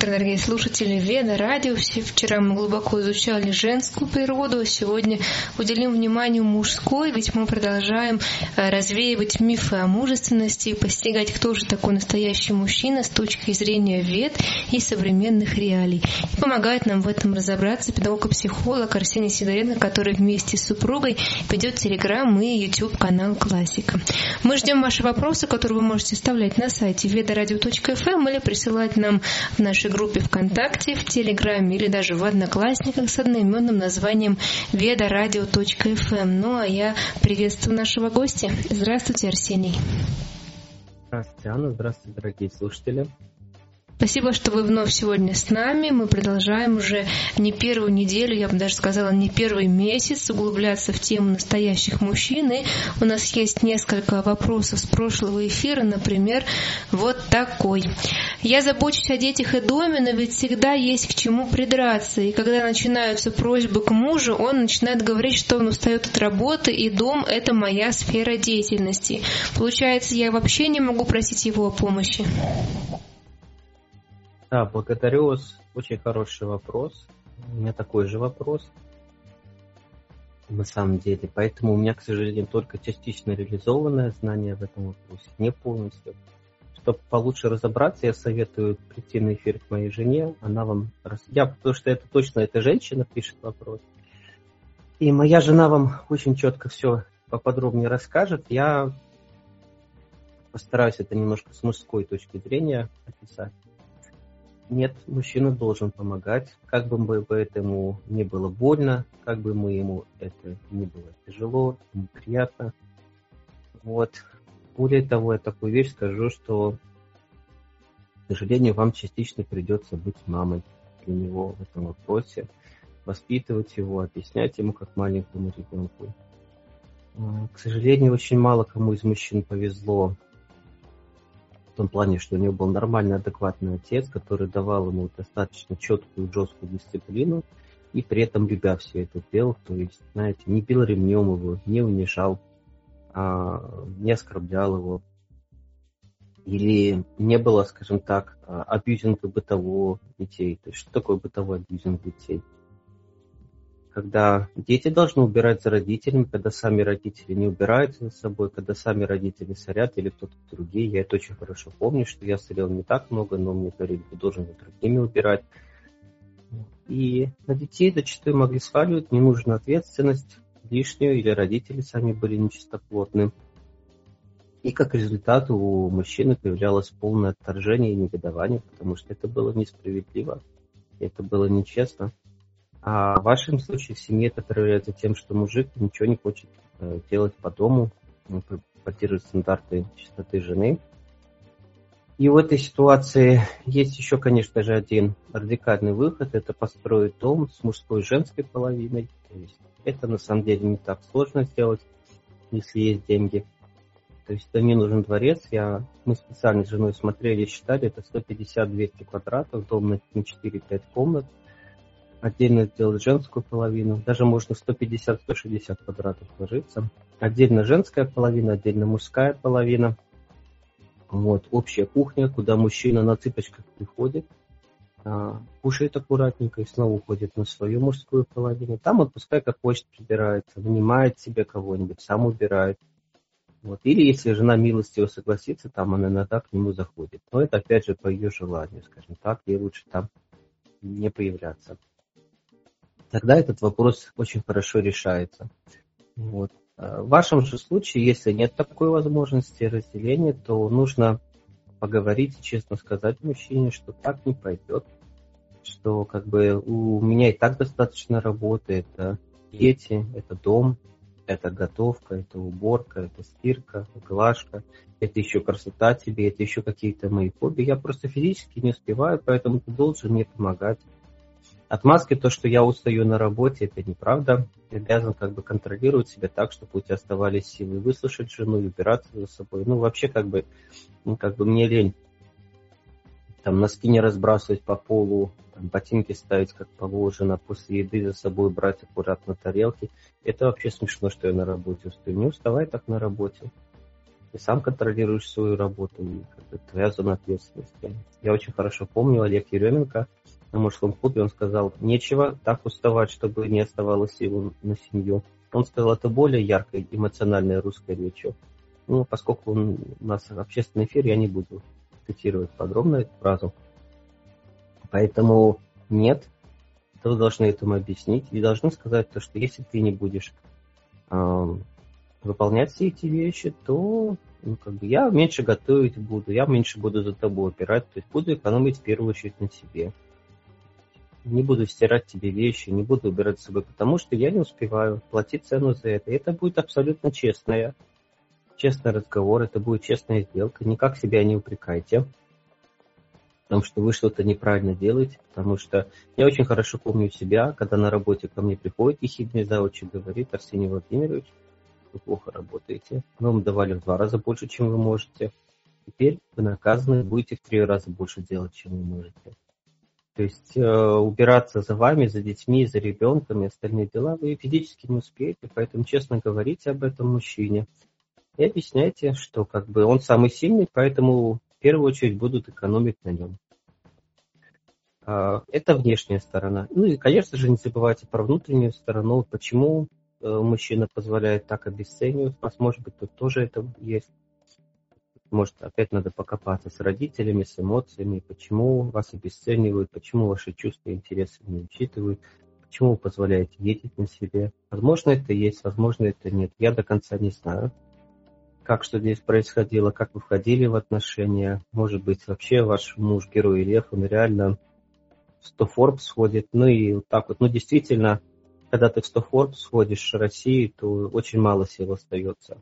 утро, дорогие слушатели Веда Радио. Вчера мы глубоко изучали женскую природу, а сегодня уделим внимание мужской, ведь мы продолжаем развеивать мифы о мужественности и постигать, кто же такой настоящий мужчина с точки зрения Вед и современных реалий. И помогает нам в этом разобраться педагог и психолог Арсений Сидоренко, который вместе с супругой ведет Телеграм и YouTube канал Классика. Мы ждем ваши вопросы, которые вы можете оставлять на сайте vedoradio.fm или присылать нам в нашей группе ВКонтакте, в Телеграме или даже в Одноклассниках с одноименным названием vedoradio.fm. Ну а я приветствую нашего гостя. Здравствуйте, Арсений. Здравствуйте, Анна. Здравствуйте, дорогие слушатели. Спасибо, что вы вновь сегодня с нами. Мы продолжаем уже не первую неделю, я бы даже сказала, не первый месяц углубляться в тему настоящих мужчин. И у нас есть несколько вопросов с прошлого эфира, например, вот такой. Я забочусь о детях и доме, но ведь всегда есть к чему придраться. И когда начинаются просьбы к мужу, он начинает говорить, что он устает от работы, и дом — это моя сфера деятельности. Получается, я вообще не могу просить его о помощи. Да, благодарю вас. Очень хороший вопрос. У меня такой же вопрос. На самом деле. Поэтому у меня, к сожалению, только частично реализованное знание в этом вопросе. Не полностью. Чтобы получше разобраться, я советую прийти на эфир к моей жене. Она вам потому что это точно эта женщина пишет вопрос. И моя жена вам очень четко все поподробнее расскажет. Я постараюсь это немножко с мужской точки зрения описать. Нет, мужчина должен помогать, как бы этому не было больно, как бы ему это не было тяжело, неприятно. Вот. Более того, я такую вещь скажу, что, к сожалению, вам частично придется быть мамой для него в этом вопросе, воспитывать его, объяснять ему как маленькому ребенку. К сожалению, очень мало кому из мужчин повезло в том плане, что у него был нормальный, адекватный отец, который давал ему достаточно четкую, жесткую дисциплину, и при этом любя все это делал, то есть, знаете, не бил ремнем его, не унижал, не оскорблял его, или не было, скажем так, абьюзинга бытового детей. То есть, что такое бытовой абьюзинг детей? Когда дети должны убирать за родителями, когда сами родители не убирают за собой, когда сами родители сорят или кто-то другие. Я это очень хорошо помню, что я сорил не так много, но мне говорили, ты должен за другими убирать. И на детей зачастую могли сваливать ненужную ответственность лишнюю, или родители сами были нечистоплотны. И как результат у мужчины появлялось полное отторжение и негодование, потому что это было несправедливо, это было нечестно. А в вашем случае в семье это проявляется тем, что мужик ничего не хочет делать по дому, поддерживать стандарты чистоты жены. И в этой ситуации есть еще, конечно же, один радикальный выход. Это построить дом с мужской и женской половиной. То есть это на самом деле не так сложно сделать, если есть деньги. То есть это не нужен дворец. Мы специально с женой смотрели, считали, это 150-200 квадратов, дом на 4-5 комнат. Отдельно сделать женскую половину. Даже можно 150-160 квадратов ложиться. Отдельно женская половина, отдельно мужская половина. Вот, общая кухня, куда мужчина на цыпочках приходит, кушает аккуратненько и снова уходит на свою мужскую половину. Там он пускай как хочет прибирается, нанимает себе кого-нибудь, сам убирает. Вот. Или если жена милостиво согласится, там она иногда к нему заходит. Но это опять же по ее желанию, скажем так, ей лучше там не появляться. Тогда этот вопрос очень хорошо решается. Вот. В вашем же случае, если нет такой возможности разделения, то нужно поговорить и честно сказать мужчине, что так не пойдет, что как бы у меня и так достаточно работы, это дети, это дом, это готовка, это уборка, это стирка, глажка, это еще красота тебе, это еще какие-то мои хобби. Я просто физически не успеваю, поэтому ты должен мне помогать. Отмазки, то, что я устаю на работе, это неправда. Ты обязан как бы контролировать себя так, чтобы у тебя оставались силы выслушать жену и убираться за собой. Вообще как бы мне лень там носки не разбрасывать по полу, там, ботинки ставить как положено, после еды за собой брать аккуратно тарелки. Это вообще смешно, что я на работе устаю. Не уставай так на работе. ты сам контролируешь свою работу, и это твоя зона ответственности. Я очень хорошо помню Олег Еременко на мужском клубе, он сказал, нечего так уставать, чтобы не оставалось сил на семью. Он сказал это более яркой, эмоциональной русской речью. Ну, поскольку у нас общественный эфир, я не буду цитировать подробно эту фразу. Поэтому нет, вы должны этому объяснить и должны сказать, то, что если ты не будешь выполнять все эти вещи, то я меньше готовить буду, я меньше буду за тобой убирать, то есть буду экономить в первую очередь на себе. Не буду стирать тебе вещи, не буду убирать с собой, потому что я не успеваю платить цену за это. И это будет абсолютно честный разговор, это будет честная сделка. Никак себя не упрекайте, потому что вы что-то неправильно делаете, потому что я очень хорошо помню себя, когда на работе ко мне приходит ехидный завуч и говорит: Арсений Владимирович, вы плохо работаете, мы вам давали в 2 раза больше, чем вы можете, теперь вы наказаны, будете в 3 раза больше делать, чем вы можете. То есть убираться за вами, за детьми, за ребенком и остальные дела вы физически не успеете, поэтому честно говорите об этом мужчине и объясняйте, что он самый сильный, поэтому в первую очередь будут экономить на нем. Это внешняя сторона. Ну и, конечно же, не забывайте про внутреннюю сторону, почему мужчина позволяет так обесценивать вас, может быть, тут тоже это есть. Может, опять надо покопаться с родителями, с эмоциями, почему вас обесценивают, почему ваши чувства и интересы не учитывают, почему вы позволяете ездить на себе. Возможно, это есть, возможно, это нет. Я до конца не знаю, как что здесь происходило, как вы входили в отношения. Может быть, вообще ваш муж, герой Лев, он реально в 100 Forbes входит. Ну и вот так вот. Ну, действительно, когда ты в 100 Forbes входишь в России, то очень мало сил остается.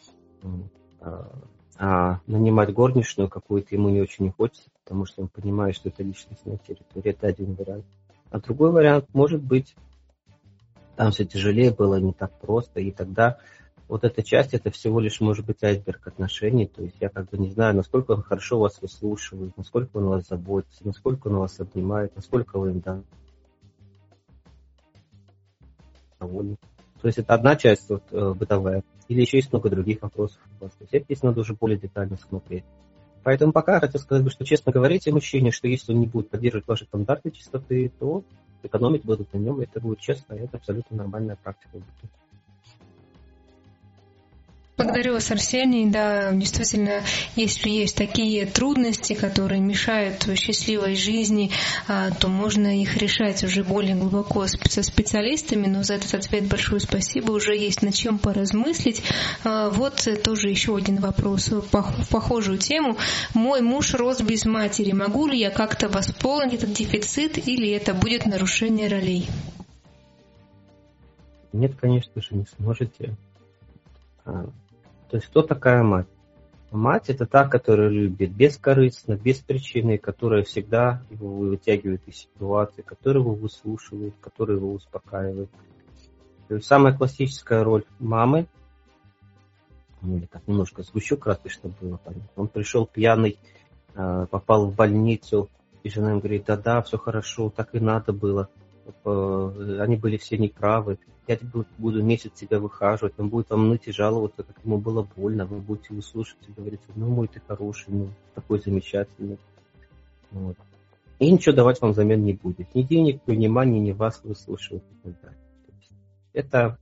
А нанимать горничную какую-то ему не очень не хочется, потому что он понимает, что это личностная территория. Это один вариант. А другой вариант, может быть, там все тяжелее было, не так просто, и тогда вот эта часть, это всего лишь может быть айсберг отношений. То есть я не знаю, насколько он хорошо вас выслушивает, насколько он о вас заботится, насколько он вас обнимает, насколько вы им довольны. То есть это одна часть бытовая. Или еще есть много других вопросов у вас. То есть здесь надо уже более детально смотреть. Поэтому пока я хотел сказать, что честно говорите мужчине, что если он не будет поддерживать ваши стандарты чистоты, то экономить будут на нем. Это будет честно, и это абсолютно нормальная практика будет. Благодарю вас, Арсений. Да, действительно, если есть такие трудности, которые мешают счастливой жизни, то можно их решать уже более глубоко со специалистами. Но за этот ответ большое спасибо. Уже есть над чем поразмыслить. Вот тоже еще один вопрос в похожую тему. Мой муж рос без матери. Могу ли я как-то восполнить этот дефицит, или это будет нарушение ролей? Нет, конечно же, не сможете. То есть кто такая мать? Мать – это та, которая любит бескорыстно, без причины, которая всегда его вытягивает из ситуации, которая его выслушивает, которая его успокаивает. То есть самая классическая роль мамы, или так немножко сгущу краски, чтобы было понятно. Он пришел пьяный, попал в больницу, и жена ему говорит: да, все хорошо, так и надо было. Они были все неправы. Я буду месяц тебя выхаживать, он будет вам ныть и жаловаться, как ему было больно, вы будете его слушать и говорить: ну, мой ты хороший, такой замечательный. Вот. И ничего давать вам взамен не будет. Ни денег, ни внимания, ни вас выслушивать и так далее. Это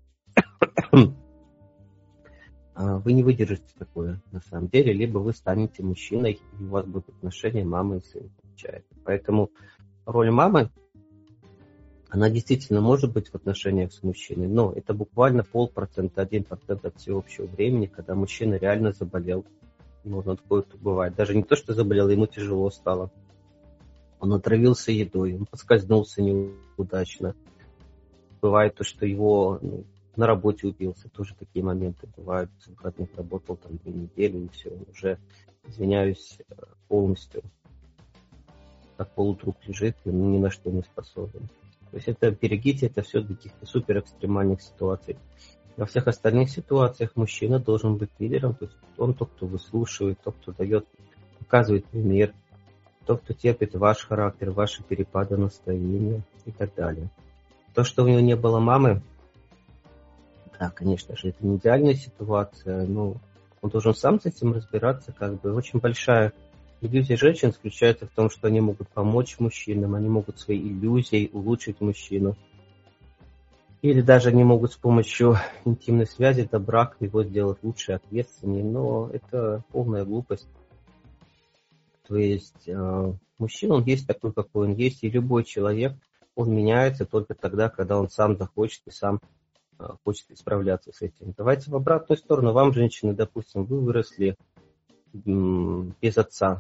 вы не выдержите такое на самом деле, либо вы станете мужчиной, и у вас будут отношения мамы и сына. Поэтому роль мамы, она действительно может быть в отношениях с мужчиной, но это буквально 0,5%, 1% от всего общего времени, когда мужчина реально заболел. Можно такое бывает. Даже не то, что заболел, ему тяжело стало. Он отравился едой, он поскользнулся неудачно. Бывает то, что его на работе убился. Тоже такие моменты бывают. С выходных работал 2 недели, и все, уже, извиняюсь, полностью как полутруп лежит, и ни на что не способен. То есть это берегите, это все для каких-то супер экстремальных ситуаций. Во всех остальных ситуациях мужчина должен быть лидером, то есть он тот, кто выслушивает, тот, кто показывает пример, тот, кто терпит ваш характер, ваши перепады настроения и так далее. То, что у него не было мамы, да, конечно же, это не идеальная ситуация, но Он должен сам с этим разбираться. Как бы очень большая иллюзия женщин заключается в том, что они могут помочь мужчинам, они могут своей иллюзией улучшить мужчину. Или даже они могут с помощью интимной связи до брака его сделать лучше, ответственнее. Но это полная глупость. То есть мужчина, он есть такой, какой он есть, и любой человек, он меняется только тогда, когда он сам захочет и сам хочет исправляться с этим. Давайте в обратную сторону. Вам, женщины, допустим, вы выросли без отца.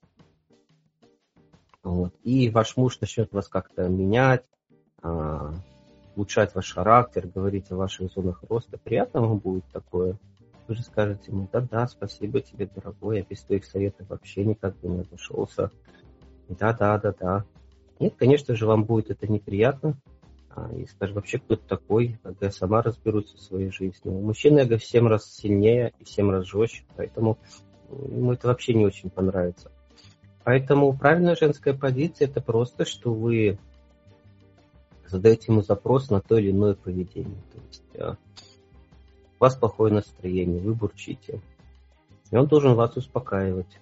Вот. И ваш муж начнет вас как-то менять, улучшать ваш характер, говорить о ваших зонах роста. Приятно вам будет такое? Вы же скажете ему: да-да, спасибо тебе, дорогой, я без твоих советов вообще никак бы не обошелся. Да. Нет, конечно же, вам будет это неприятно. И скажешь: вообще, кто ты такой? Когда я сама разберусь со своей жизнью. Мужчина эго в 7 раз сильнее и в 7 раз жестче, поэтому ему это вообще не очень понравится. Поэтому правильная женская позиция – это просто, что вы задаете ему запрос на то или иное поведение. То есть у вас плохое настроение, вы бурчите. И он должен вас успокаивать.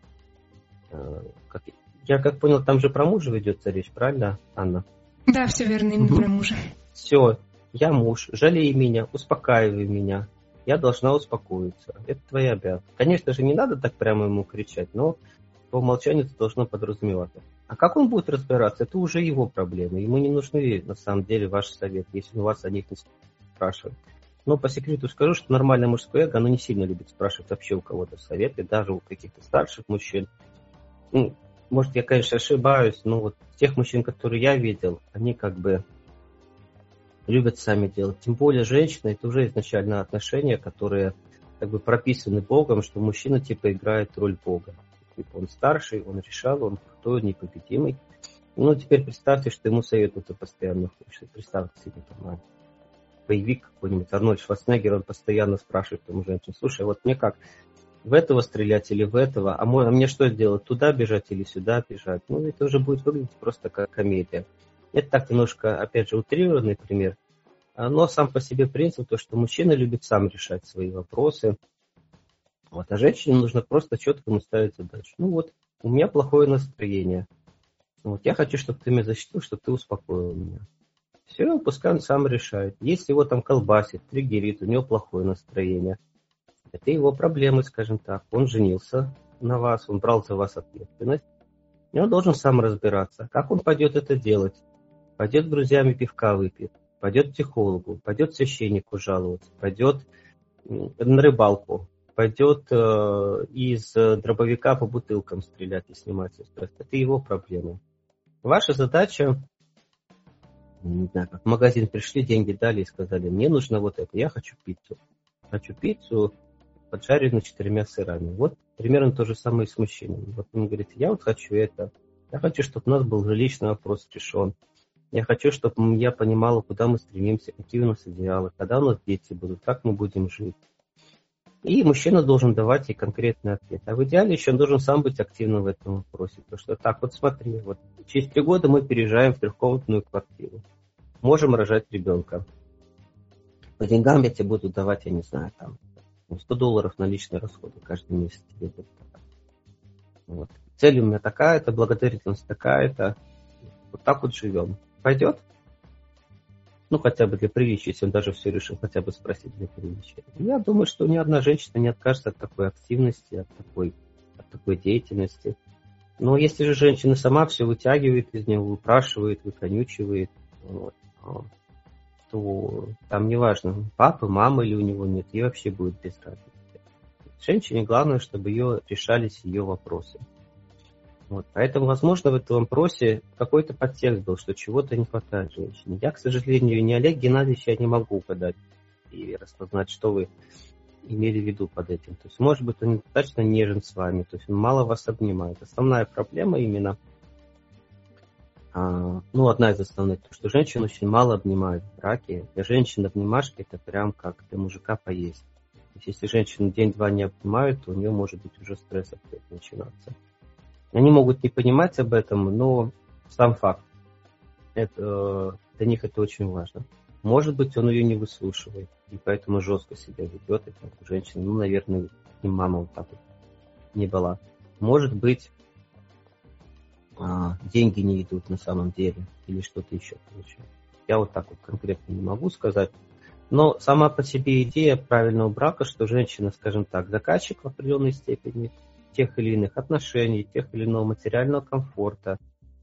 Я как понял, там же про мужа ведется речь, правильно, Анна? Да, все верно, именно про мужа. Все, я муж, жалей меня, успокаивай меня. Я должна успокоиться. Это твоя обязанность. Конечно же, не надо так прямо ему кричать, но по умолчанию это должно подразумеваться. А как он будет разбираться, это уже его проблемы. Ему не нужны, на самом деле, ваши советы, если он вас о них не спрашивает. Но по секрету скажу, что нормальное мужское эго, оно не сильно любит спрашивать вообще у кого-то советы, даже у каких-то старших мужчин. Может, я, конечно, ошибаюсь, но вот тех мужчин, которые я видел, они как бы любят сами делать. Тем более женщина, это уже изначально отношения, которые как бы прописаны Богом, что мужчина типа играет роль Бога. Типа он старший, он решал, он крутой, непобедимый. Ну, теперь представьте, что ему советуют постоянно. Представьте себе, там, боевик какой-нибудь, Арнольд Шварценеггер, он постоянно спрашивает у женщин: слушай, вот мне как, в этого стрелять или в этого? А мне что делать? Туда бежать или сюда бежать? Ну, это уже будет выглядеть просто как комедия. Это так немножко, опять же, утрированный пример. Но сам по себе принцип, то, что мужчина любит сам решать свои вопросы. Вот, а женщине нужно просто четко ему ставить задачу. Ну вот, у меня плохое настроение. Вот, я хочу, чтобы ты меня защитил, чтобы ты успокоил меня. Все, пускай он сам решает. Если его там колбасит, триггерит, у него плохое настроение. Это его проблемы, скажем так. Он женился на вас, он брал за вас ответственность. И он должен сам разбираться, как он пойдет это делать. Пойдет с друзьями пивка выпьет, пойдет к психологу, пойдет к священнику жаловаться, пойдет на рыбалку, пойдет из дробовика по бутылкам стрелять и снимать со стресса. Это его проблемы. Ваша задача, не знаю, как в магазин пришли, деньги дали и сказали: мне нужно вот это, я хочу пиццу. Хочу пиццу, поджаренную 4 сырами. Вот примерно то же самое и с мужчинами. Вот он говорит: я вот хочу это. Я хочу, чтобы у нас был жилищный вопрос решен. Я хочу, чтобы я понимала, куда мы стремимся, какие у нас идеалы, когда у нас дети будут, как мы будем жить. И мужчина должен давать ей конкретный ответ. А в идеале еще он должен сам быть активным в этом вопросе. Потому что так вот смотри, вот через 3 года мы переезжаем в 3-комнатную квартиру. Можем рожать ребенка. По деньгам я тебе буду давать, я не знаю, там $100 на личные расходы каждый месяц тебе буду давать. Вот. Цель у меня такая-то, благодарительность такая-то. Вот так вот живем. Пойдет? Ну, хотя бы для приличия, если он даже все решил, хотя бы спросить для приличия. Я думаю, что ни одна женщина не откажется от такой активности, от такой деятельности. Но если же женщина сама все вытягивает из него, выпрашивает, выконючивает, вот, то там неважно, папы, мамы или у него нет, ей вообще будет без разницы. Женщине главное, чтобы решались ее вопросы. Вот. Поэтому, возможно, в этом вопросе какой-то подтекст был, что чего-то не хватает женщине. Я, к сожалению, не Олег Геннадьевич, я не могу угадать и распознать, что вы имели в виду под этим. То есть, может быть, он недостаточно нежен с вами, то есть он мало вас обнимает. Основная проблема именно, одна из основных, то, что женщин очень мало обнимают в браке. Для женщин обнимашки это прям как для мужика поесть. То есть, если женщину день-два не обнимают, то у нее может быть уже стресс опять начинаться. Они могут не понимать об этом, но сам факт, для них это очень важно. Может быть, он ее не выслушивает, и поэтому жестко себя ведет, и как женщина, ну, наверное, и мама вот так вот не была. Может быть, деньги не идут на самом деле, или что-то еще получается. Я вот так вот конкретно не могу сказать. Но сама по себе идея правильного брака, что женщина, скажем так, заказчик в определенной степени тех или иных отношений, тех или иного материального комфорта,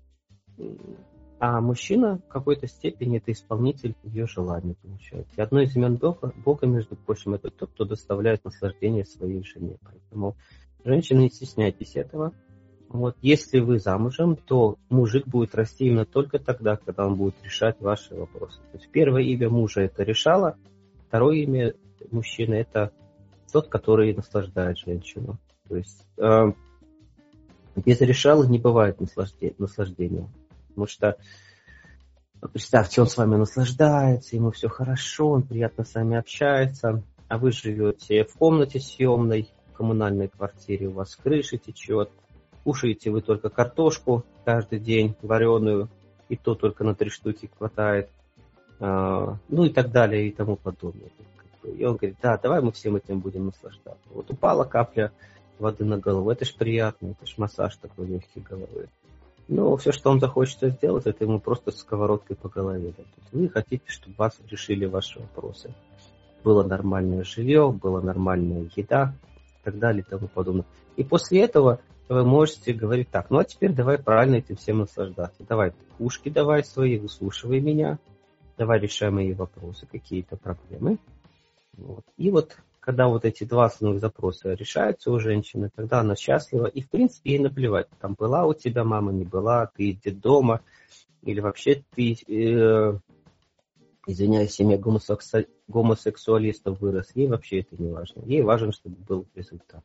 а мужчина в какой-то степени это исполнитель ее желаний, получается. И одно из имен Бога, между прочим, это тот, кто доставляет наслаждение своей жене. Поэтому, женщины, не стесняйтесь этого. Вот, если вы замужем, то мужик будет расти именно только тогда, когда он будет решать ваши вопросы. То есть первое имя мужа это решало, второе имя мужчины это тот, который наслаждает женщину. То есть без решала не бывает наслаждения. Потому что, представьте, он с вами наслаждается, ему все хорошо, он приятно с вами общается, а вы живете в комнате съемной, в коммунальной квартире, у вас крыша течет, кушаете вы только картошку каждый день, вареную, и то только на 3 штуки хватает, ну и так далее, и тому подобное. И он говорит, да, давай мы всем этим будем наслаждаться. Вот упала капля воды на голову, это ж приятно, это ж массаж такой легкий головы. Но все, что он захочет сделать, это ему просто сковородкой по голове. Да. То есть вы хотите, чтобы вас решили ваши вопросы. Было нормальное жилье, была нормальная еда и так далее и тому подобное. И после этого вы можете говорить так, ну а теперь давай правильно этим всем наслаждаться. Давай ушки давай свои, выслушивай меня, давай решай мои вопросы, какие-то проблемы. Вот. И вот когда вот эти 2 основных запроса решаются у женщины, тогда она счастлива, и в принципе ей наплевать, там была у тебя мама, не была, ты где дома, или вообще ты, извиняюсь, семья гомосексуалистов вырос, ей вообще это не важно, ей важно, чтобы был результат.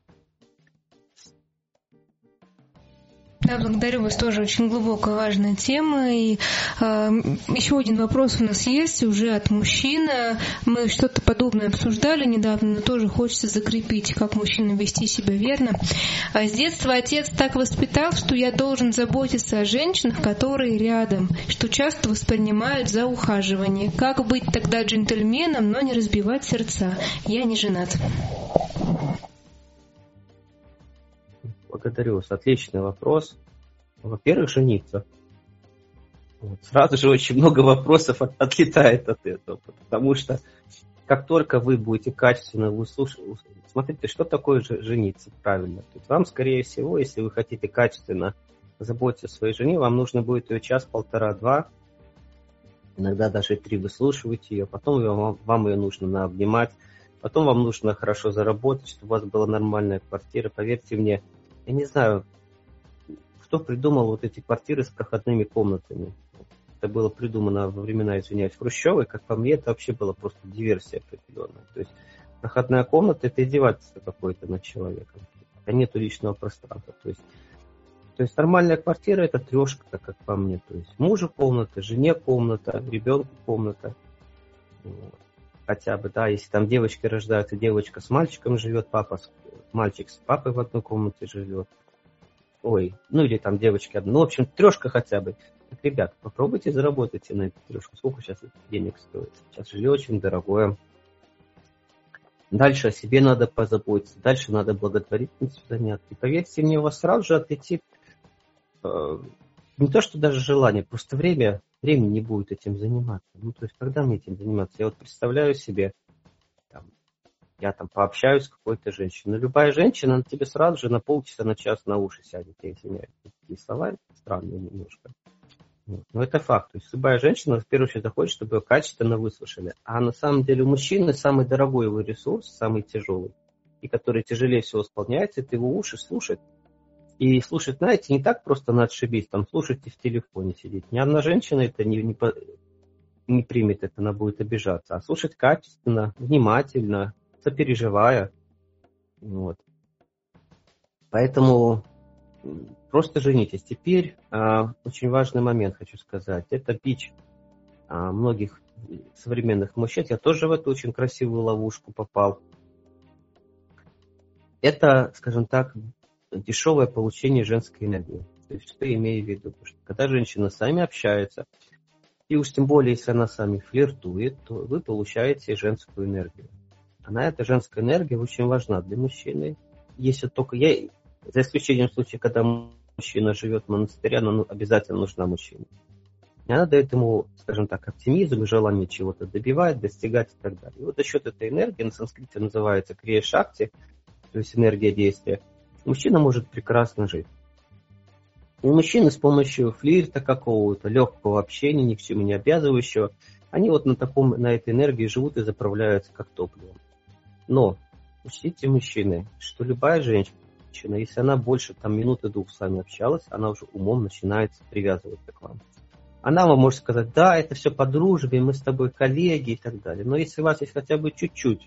Да, благодарю вас, тоже очень глубокая, важная тема. И еще один вопрос у нас есть уже от мужчины. Мы что-то подобное обсуждали недавно, но тоже хочется закрепить, как мужчинам вести себя верно. С детства отец так воспитал, что я должен заботиться о женщинах, которые рядом, что часто воспринимают за ухаживание. Как быть тогда джентльменом, но не разбивать сердца? Я не женат. Благодарю вас. Отличный вопрос. Во-первых, жениться. Вот. Сразу же очень много вопросов отлетает от этого. Потому что как только вы будете качественно выслушивать... Смотрите, что такое жениться правильно. То есть вам, скорее всего, если вы хотите качественно заботиться о своей жене, вам нужно будет ее 1, 1,5, 2, иногда даже 3 выслушивать ее. Потом вам ее нужно наобнимать. Потом вам нужно хорошо заработать, чтобы у вас была нормальная квартира. Поверьте мне, я не знаю, кто придумал вот эти квартиры с проходными комнатами. Это было придумано во времена, извиняюсь, Хрущевой. Как по мне, это вообще была просто диверсия определенная. То есть проходная комната – это издевательство какое-то над человеком. А нету личного пространства. То есть нормальная квартира – это трешка, как по мне. То есть мужу комната, жене комната, ребенку комната. Вот. Хотя бы, да, если там девочки рождаются, девочка с мальчиком живет, мальчик с папой в одной комнате живет. Ой, ну или там девочки одна. Ну, в общем, трешка хотя бы. Так, ребят, попробуйте заработать на эту трешку. Сколько сейчас денег стоит? Сейчас жилье очень дорогое. Дальше о себе надо позаботиться. Дальше надо благотворительностью заняться. И поверьте мне, у вас сразу же отлетит не то, что даже желание, просто времени не будет этим заниматься. Ну, то есть, когда мне этим заниматься? Я вот представляю себе, я там пообщаюсь с какой-то женщиной. Но любая женщина, она тебе сразу же на полчаса, на час на уши сядет. Я извиняюсь, такие слова странные немножко. Вот. Но это факт. То есть любая женщина, в первую очередь, захочет, чтобы ее качественно выслушали. А на самом деле у мужчины самый дорогой его ресурс, самый тяжелый, и который тяжелее всего исполняется, это его уши слушать. И слушать, знаете, не так просто на отшибись, там слушать и в телефоне сидеть. Ни одна женщина это не примет, это она будет обижаться. А слушать качественно, внимательно, сопереживая. Вот. Поэтому просто женитесь. Теперь очень важный момент хочу сказать. Это бич многих современных мужчин. Я тоже в эту очень красивую ловушку попал. Это, скажем так, дешевое получение женской энергии. То есть, что я имею в виду? Потому что когда женщина с вами общается, И уж тем более, если она с вами флиртует, то вы получаете женскую энергию. Эта женская энергия очень важна для мужчины. Если только за исключением случая, когда мужчина живет в монастыре, она обязательно нужна мужчине. И она дает ему, скажем так, оптимизм и желание чего-то добивать, достигать и так далее. И вот за счет этой энергии, на санскрите называется крия-шакти, то есть энергия действия, мужчина может прекрасно жить. И мужчины с помощью флирта какого-то, легкого общения, ни к чему не обязывающего, они вот на этой энергии живут и заправляются как топливом. Но учтите, мужчины, что любая женщина, если она больше минуты-двух с вами общалась, она уже умом начинает привязываться к вам. Она вам может сказать: да, это все по дружбе, мы с тобой коллеги и так далее. Но если у вас есть хотя бы чуть-чуть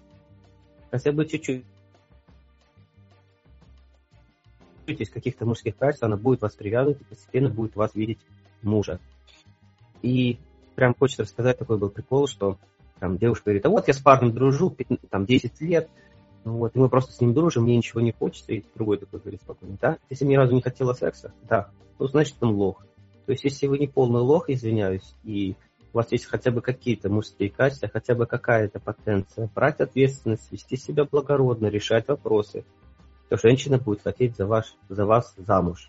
из каких-то мужских качеств, она будет вас привязывать и постепенно будет вас видеть мужа. И прям хочется рассказать, такой был прикол, что девушка говорит: а вот я с парнем дружу 10 лет, и мы просто с ним дружим, мне ничего не хочется. И другой такой говорит спокойно: да, если ни разу не хотела секса, да, значит он лох. То есть если вы не полный лох, извиняюсь, и у вас есть хотя бы какие-то мужские качества, хотя бы какая-то потенция, брать ответственность, вести себя благородно, решать вопросы, то женщина будет хотеть за вас замуж.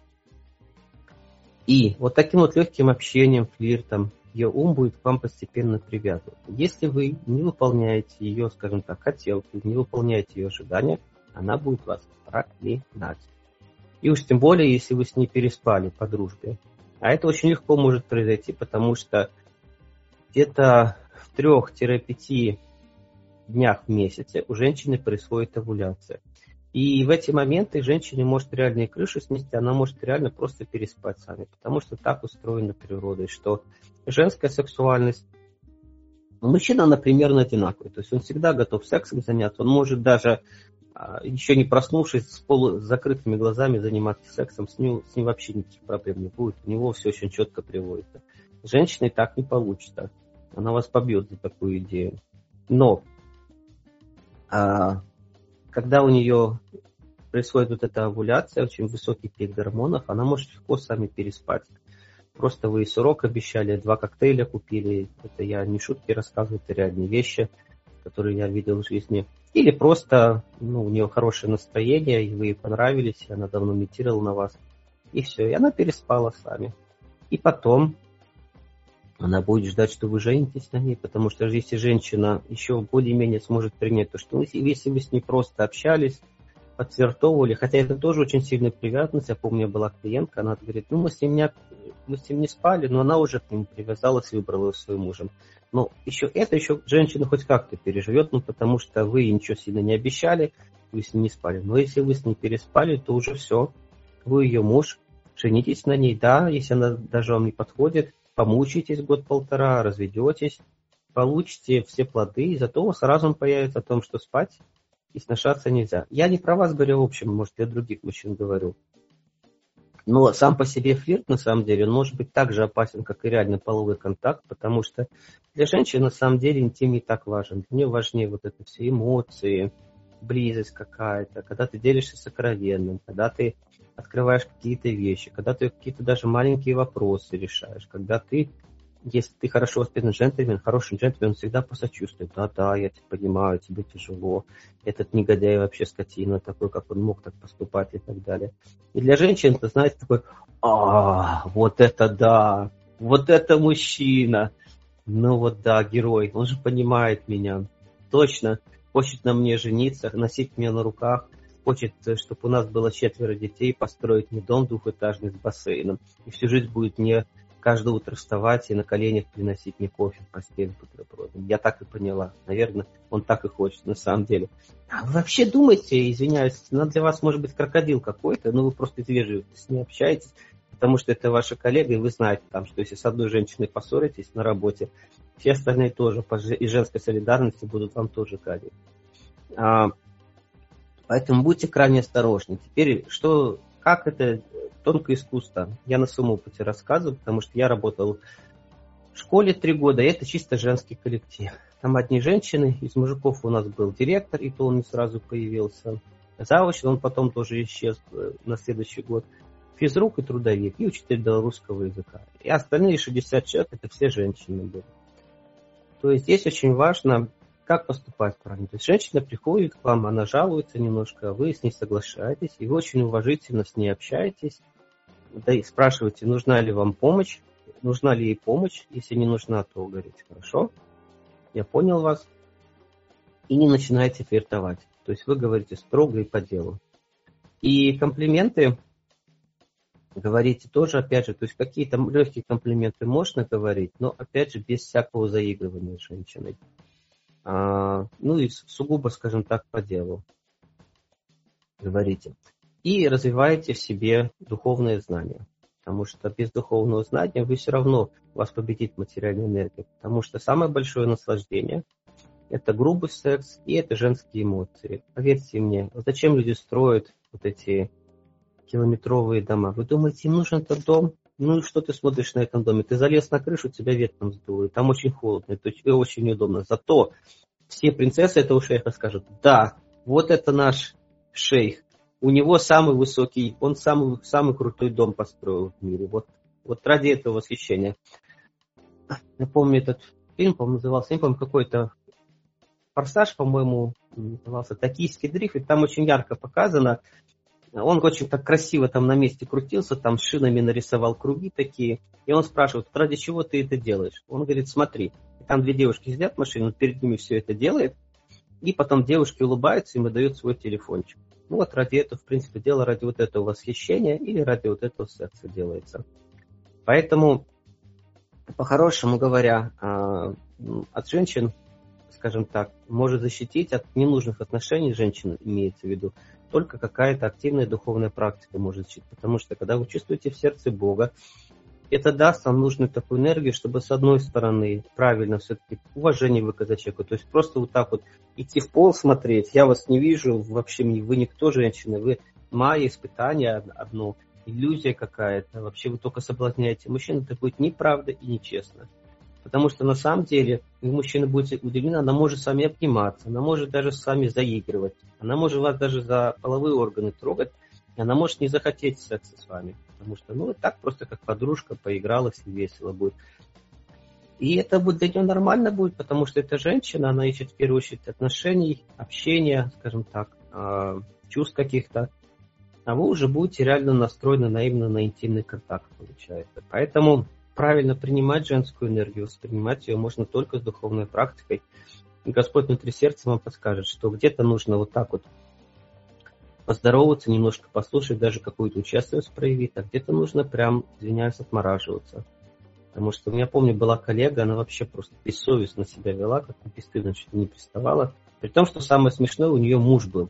И вот таким вот легким общением, флиртом, ее ум будет к вам постепенно привязываться. Если вы не выполняете ее, скажем так, хотелки, не выполняете ее ожидания, она будет вас проклинать. И уж тем более, если вы с ней переспали по дружбе. А это очень легко может произойти, потому что где-то в 3-5 днях в месяце у женщины происходит овуляция. И в эти моменты женщине может реально и крышу снести, она может реально просто переспать с вами, потому что так устроена природой, что женская сексуальность у мужчин, она примерно одинаковая. То есть он всегда готов сексом заняться, он может даже, еще не проснувшись, с закрытыми глазами заниматься сексом, с ним вообще никаких проблем не будет, у него все очень четко приводится. С женщиной так не получится, она вас побьет за такую идею. Но когда у нее происходит вот эта овуляция, очень высокий пик гормонов, она может легко с вами переспать. Просто вы сырок обещали, 2 коктейля купили. Это я не шутки рассказываю, это реальные вещи, которые я видел в жизни. Или просто у нее хорошее настроение, и вы ей понравились, и она давно медитировала на вас. И все, и она переспала с вами. И потом она будет ждать, что вы женитесь на ней, потому что если женщина еще более-менее сможет принять то, что если вы с ней просто общались, подфлиртовывали, хотя это тоже очень сильная привязанность. Я помню, была клиентка, она говорит: мы с ним не спали, но она уже к нему привязалась и выбрала его своим мужем. Но еще женщина хоть как-то переживет, потому что вы ей ничего сильно не обещали, вы с ним не спали. Но если вы с ней переспали, то уже все, вы ее муж, женитесь на ней, да, если она даже вам не подходит, помучитесь 1-1.5, разведетесь, получите все плоды, и зато у вас разум появится о том, что спать и сношаться нельзя. Я не про вас говорю в общем, может, я других мужчин говорю. Но сам по себе флирт, на самом деле, он может быть так же опасен, как и реально половой контакт, потому что для женщин, на самом деле, интим не так важен. Для нее важнее вот это все эмоции, близость какая-то, когда ты делишься сокровенным, когда ты открываешь какие-то вещи, когда ты какие-то даже маленькие вопросы решаешь, когда ты, если ты хорошо воспитанный джентльмен, хороший джентльмен, он всегда посочувствует: да, я тебя понимаю, тебе тяжело, этот негодяй вообще скотина такой, как он мог так поступать и так далее. И для женщин это, знаете, такой: вот это да, вот это мужчина, герой, он же понимает меня, точно, хочет на мне жениться, носить меня на руках, хочет, чтобы у нас было 4 детей, построить мне дом 2-этажный с бассейном. И всю жизнь будет мне каждое утро вставать и на коленях приносить мне кофе в постель с бутербродом. Я так и поняла. Наверное, он так и хочет на самом деле. А вы вообще думаете, извиняюсь, она для вас может быть крокодил какой-то, но вы просто из вежливости с ней общаетесь, потому что это ваша коллега, и вы знаете, что если с одной женщиной поссоритесь на работе, все остальные тоже из женской солидарности будут вам тоже гадить. Поэтому будьте крайне осторожны. Теперь, как это тонкое искусство? Я на своем опыте рассказываю, потому что я работал в школе 3 года, и это чисто женский коллектив. Там одни женщины, из мужиков у нас был директор, и то он не сразу появился. Завуч, он потом тоже исчез на следующий год. физрук и трудовик, и учитель белорусского языка. И остальные 60 человек это все женщины были. То есть здесь очень важно, как поступать правильно. То есть женщина приходит к вам, она жалуется немножко, вы с ней соглашаетесь, и вы очень уважительно с ней общаетесь, да и спрашиваете, нужна ли вам помощь, нужна ли ей помощь. Если не нужна, то говорите, хорошо, я понял вас. И не начинаете флиртовать. То есть вы говорите строго и по делу. И комплименты говорите тоже, опять же, то есть какие-то легкие комплименты можно говорить, но опять же без всякого заигрывания с женщиной. Ну и сугубо, скажем так, по делу говорите. И развиваете в себе духовные знания. Потому что без духовного знания вы все равно, вас победит материальная энергия. Потому что самое большое наслаждение – это грубый секс и это женские эмоции. Поверьте мне, зачем люди строят вот эти километровые дома? Вы думаете, им нужен этот дом? Ну и что ты смотришь на этом доме? Ты залез на крышу, тебя ветром сдуло, там очень холодно, это очень неудобно. Зато все принцессы этого шейха скажут, да, вот это наш шейх, у него самый высокий, он самый крутой дом построил в мире. Вот ради этого восхищения. Я помню этот фильм, по-моему, назывался, не помню, какой-то «Форсаж», по-моему, назывался «Токийский дрифт», и там очень ярко показано. Он очень так красиво там на месте крутился, там шинами нарисовал круги такие. И он спрашивает, ради чего ты это делаешь? Он говорит, смотри, там две девушки сидят в машине, он перед ними все это делает. И потом девушки улыбаются, им дают свой телефончик. Ну вот ради этого, в принципе, дело ради вот этого восхищения или ради вот этого секса делается. Поэтому, по-хорошему говоря, от женщин, скажем так, может защитить от ненужных отношений женщин, имеется в виду, только какая-то активная духовная практика может защитить. Потому что когда вы чувствуете в сердце Бога, это даст вам нужную такую энергию, чтобы с одной стороны правильно все-таки уважение выказать человеку. То есть просто вот так вот идти в пол смотреть, я вас не вижу, вообще вы никто, женщина, вы майя, испытание одно, иллюзия какая-то, вообще вы только соблазняете мужчин, это будет неправда и нечестно. Потому что на самом деле, вы, мужчина, будете удивлены, она может с вами обниматься, она может даже с вами заигрывать, она может вас даже за половые органы трогать, и она может не захотеть секса с вами. Потому что, ну, так просто как подружка поигралась и весело будет. И это будет для нее нормально будет, потому что эта женщина, она ищет в первую очередь отношений, общения, скажем так, чувств каких-то. А вы уже будете реально настроены именно на интимный контакт, получается. Поэтому правильно принимать женскую энергию, воспринимать ее можно только с духовной практикой. И Господь внутри сердца вам подскажет, что где-то нужно вот так вот поздороваться, немножко послушать, даже какую-то участливость проявить, а где-то нужно прям, извиняюсь, отмораживаться. Потому что у меня, помню, была коллега, она вообще просто бессовестно себя вела, как-то бесстыдно чуть не приставала. При том, что самое смешное, у нее муж был.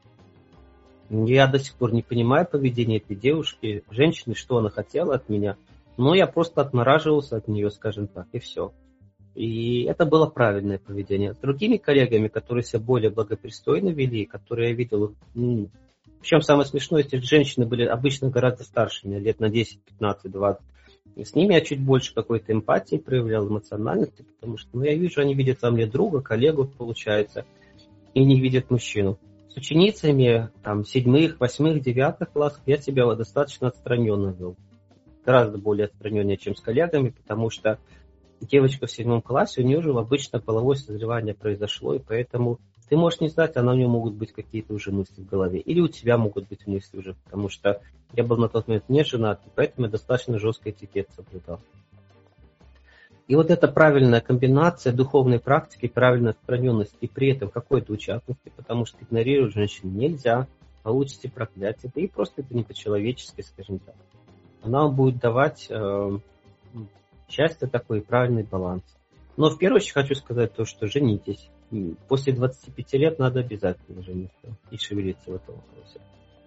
Я до сих пор не понимаю поведение этой девушки, женщины, что она хотела от меня. Но я просто отмораживался от нее, скажем так, и все. И это было правильное поведение. С другими коллегами, которые себя более благопристойно вели, которые я видел, причем самое смешное, эти женщины были обычно гораздо старше меня, лет на 10, 15, 20. И с ними я чуть больше какой-то эмпатии проявлял, эмоциональности, потому что я вижу, они видят во мне друга, коллегу, получается, и не видят мужчину. С ученицами, там, 7, 8, 9 классов я себя достаточно отстраненно вел. Гораздо более отстраненнее, чем с коллегами, потому что девочка в 7 классе, у нее уже обычно половое созревание произошло, и поэтому ты можешь не знать, у нее могут быть какие-то уже мысли в голове, или у тебя могут быть мысли уже, потому что я был на тот момент не женат, и поэтому я достаточно жесткий этикет соблюдал. И вот эта правильная комбинация духовной практики, правильной отстраненности и при этом какой-то участности, потому что игнорировать женщину нельзя, получите проклятие, да и просто это не по-человечески, скажем так. Она вам будет давать счастье такой, правильный баланс. Но в первую очередь хочу сказать то, что женитесь. После 25 лет надо обязательно жениться и шевелиться в этом вопросе.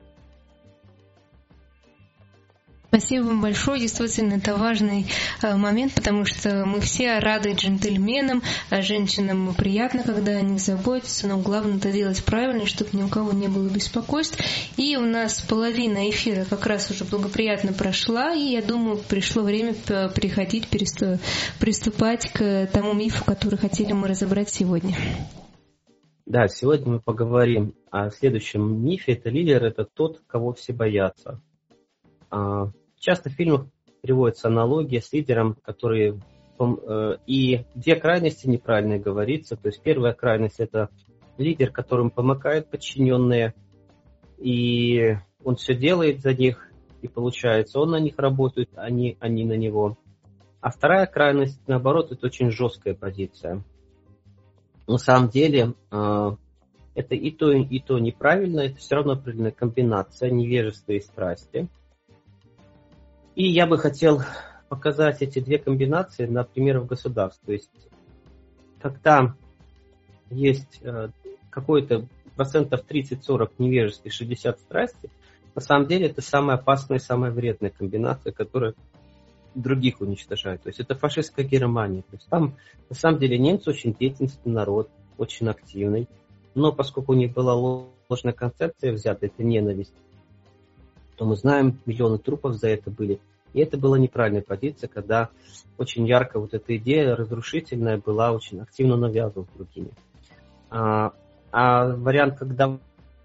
Спасибо вам большое. Действительно, это важный момент, потому что мы все рады джентльменам, а женщинам приятно, когда о них заботятся, но главное это делать правильно, чтобы ни у кого не было беспокойств. И у нас половина эфира как раз уже благоприятно прошла, и я думаю, пришло время приходить, приступать к тому мифу, который хотели мы разобрать сегодня. Да, сегодня мы поговорим о следующем мифе. Это лидер, это тот, кого все боятся. Часто в фильмах приводится аналогия с лидером, который... И две крайности неправильно говорится. То есть первая крайность – это лидер, которому помогают подчиненные, и он все делает за них, и получается, он на них работает, а они на него. А вторая крайность, наоборот, это очень жесткая позиция. На самом деле, это и то неправильно, это все равно определенная комбинация невежества и страсти. И я бы хотел показать эти две комбинации на примерах государств. То есть, когда есть какой-то 30-40% невежества и 60% страсти, на самом деле это самая опасная и самая вредная комбинация, которая других уничтожает. То есть это фашистская Германия. То есть там на самом деле немцы очень деятельный народ, очень активный. Но поскольку у них была ложная концепция взята, это ненависть, то мы знаем, миллионы трупов за это были. И это была неправильная позиция, когда очень ярко вот эта идея разрушительная была очень активно навязана другими. А вариант, когда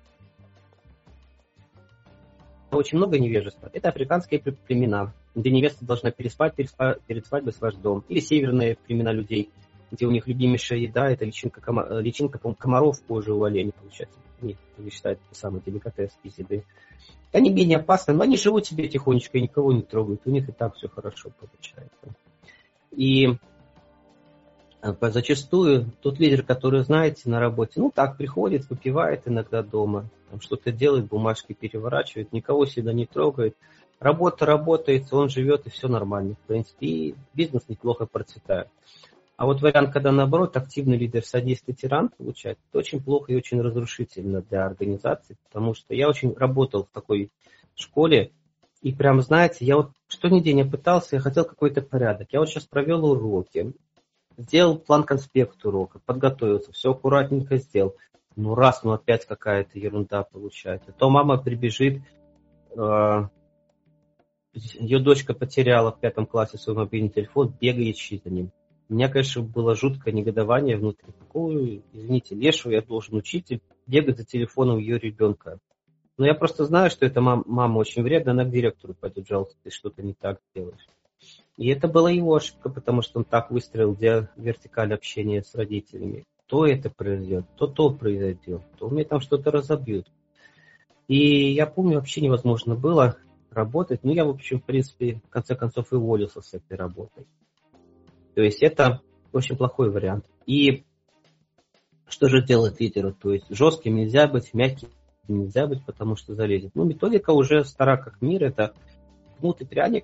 очень много невежества, это африканские племена, где невеста должна переспать перед свадьбой с вождем. Или северные племена людей, где у них любимейшая еда, это личинка комаров кожи у оленя, получается. Они считают это самый деликатес из еды. Они менее опасны, но они живут себе тихонечко и никого не трогают. У них и так все хорошо получается. И зачастую тот лидер, который, знаете, на работе, так приходит, выпивает иногда дома, там что-то делает, бумажки переворачивает, никого сюда не трогает. Работа работает, он живет, и все нормально. В принципе, и бизнес неплохо процветает. А вот вариант, когда наоборот активный лидер, садист и тиран получается, это очень плохо и очень разрушительно для организации, потому что я очень работал в такой школе, и прям, знаете, я вот что ни день я пытался, я хотел какой-то порядок. Я вот сейчас провел уроки, сделал план-конспект урока, подготовился, все аккуратненько сделал. Опять какая-то ерунда получается. То мама прибежит, ее дочка потеряла в 5 классе свой мобильный телефон, бегает, ищи за ним. У меня, конечно, было жуткое негодование внутри. Какую, извините, лешую я должен учитель бегать за телефоном ее ребенка. Но я просто знаю, что эта мама очень вредная, она к директору пойдет жаловаться, ты что-то не так делаешь. И это была его ошибка, потому что он так выстроил вертикаль общения с родителями. То это произойдет, то произойдет, то мне там что-то разобьют. И я помню, вообще невозможно было работать. Я, в общем, в принципе, в конце концов, и уволился с этой работой. То есть это очень плохой вариант. И что же делать лидеру? То есть жестким нельзя быть, мягким нельзя быть, потому что залезет. Методика уже стара как мир, это кнут и пряник.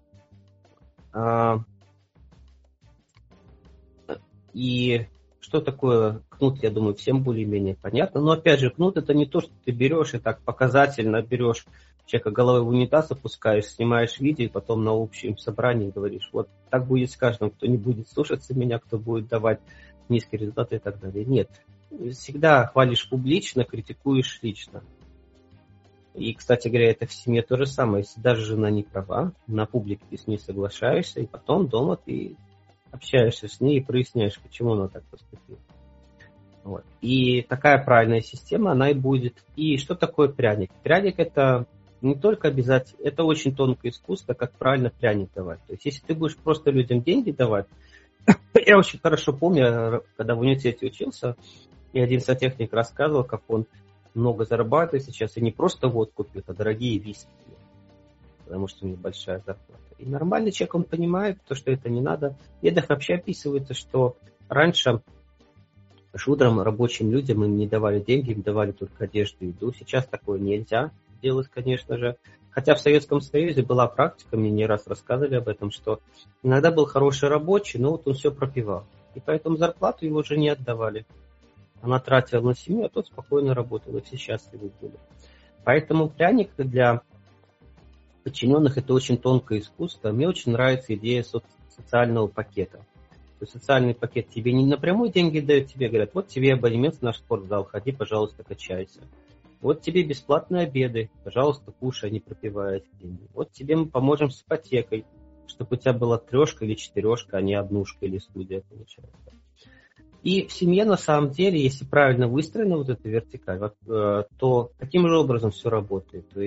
И что такое кнут, я думаю, всем более-менее понятно. Но опять же, кнут это не то, что ты берешь и так показательно берешь человека головой в унитаз опускаешь, снимаешь видео и потом на общем собрании говоришь, вот так будет с каждым, кто не будет слушаться меня, кто будет давать низкие результаты и так далее. Нет. Всегда хвалишь публично, критикуешь лично. И, кстати говоря, это в семье то же самое. Если даже жена не права, на публике ты с ней соглашаешься, и потом дома ты общаешься с ней и проясняешь, почему она так поступила. Вот. И такая правильная система, она и будет. И что такое пряник? Пряник это не только обязательно, это очень тонкое искусство, как правильно пряник давать. То есть, если ты будешь просто людям деньги давать, я очень хорошо помню, когда в университете учился, и один сантехник рассказывал, как он много зарабатывает сейчас, и не просто водку пьет, а дорогие виски пьет, потому что у них большая зарплата. И нормальный человек, он понимает, что это не надо. В ведах вообще описывается, что раньше шудрам, рабочим людям им не давали деньги, им давали только одежду и еду. Сейчас такое нельзя делать, конечно же. Хотя в Советском Союзе была практика, мне не раз рассказывали об этом, что иногда был хороший рабочий, но вот он все пропивал. И поэтому зарплату его уже не отдавали. Она тратила на семью, а тот спокойно работал, и все счастливы были. Поэтому пряник для подчиненных это очень тонкое искусство. Мне очень нравится идея социального пакета. То есть социальный пакет тебе не напрямую деньги дают, тебе говорят, вот тебе абонемент в наш спортзал, ходи, пожалуйста, качайся. Вот тебе бесплатные обеды, пожалуйста, кушай, не пропивая эти деньги. Вот тебе мы поможем с ипотекой, чтобы у тебя была 3 или 4, а не 1 или студия, получается. И в семье, на самом деле, если правильно выстроена вот эта вертикаль, то таким же образом все работает. То есть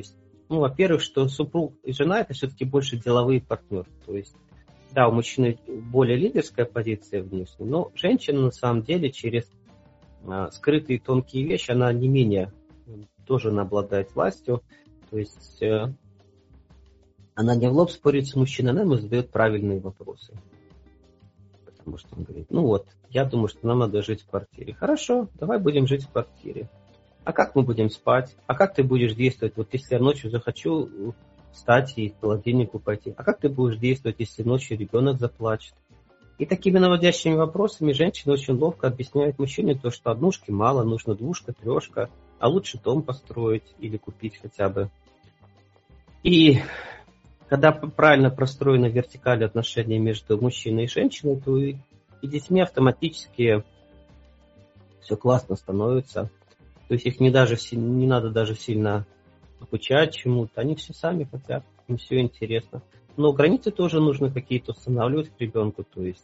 Ну, во-первых, что супруг и жена – это все-таки больше деловые партнеры. То есть, да, у мужчины более лидерская позиция внешне, но женщина на самом деле через скрытые тонкие вещи, она не менее тоже она обладает властью. То есть она не в лоб спорит с мужчиной, она ему задает правильные вопросы. Потому что он говорит, ну вот, я думаю, что нам надо жить в квартире. Хорошо, давай будем жить в квартире. А как мы будем спать? А как ты будешь действовать? Вот если я ночью захочу встать и к холодильнику пойти. А как ты будешь действовать, если ночью ребенок заплачет? И такими наводящими вопросами женщина очень ловко объясняет мужчине то, что однушки мало, нужно двушка, трешка, а лучше дом построить или купить хотя бы. И когда правильно простроена вертикаль отношений между мужчиной и женщиной, то и детьми автоматически все классно становится. То есть их не надо даже сильно обучать чему-то, они все сами хотят, им все интересно. Но границы тоже нужно какие-то устанавливать к ребенку, то есть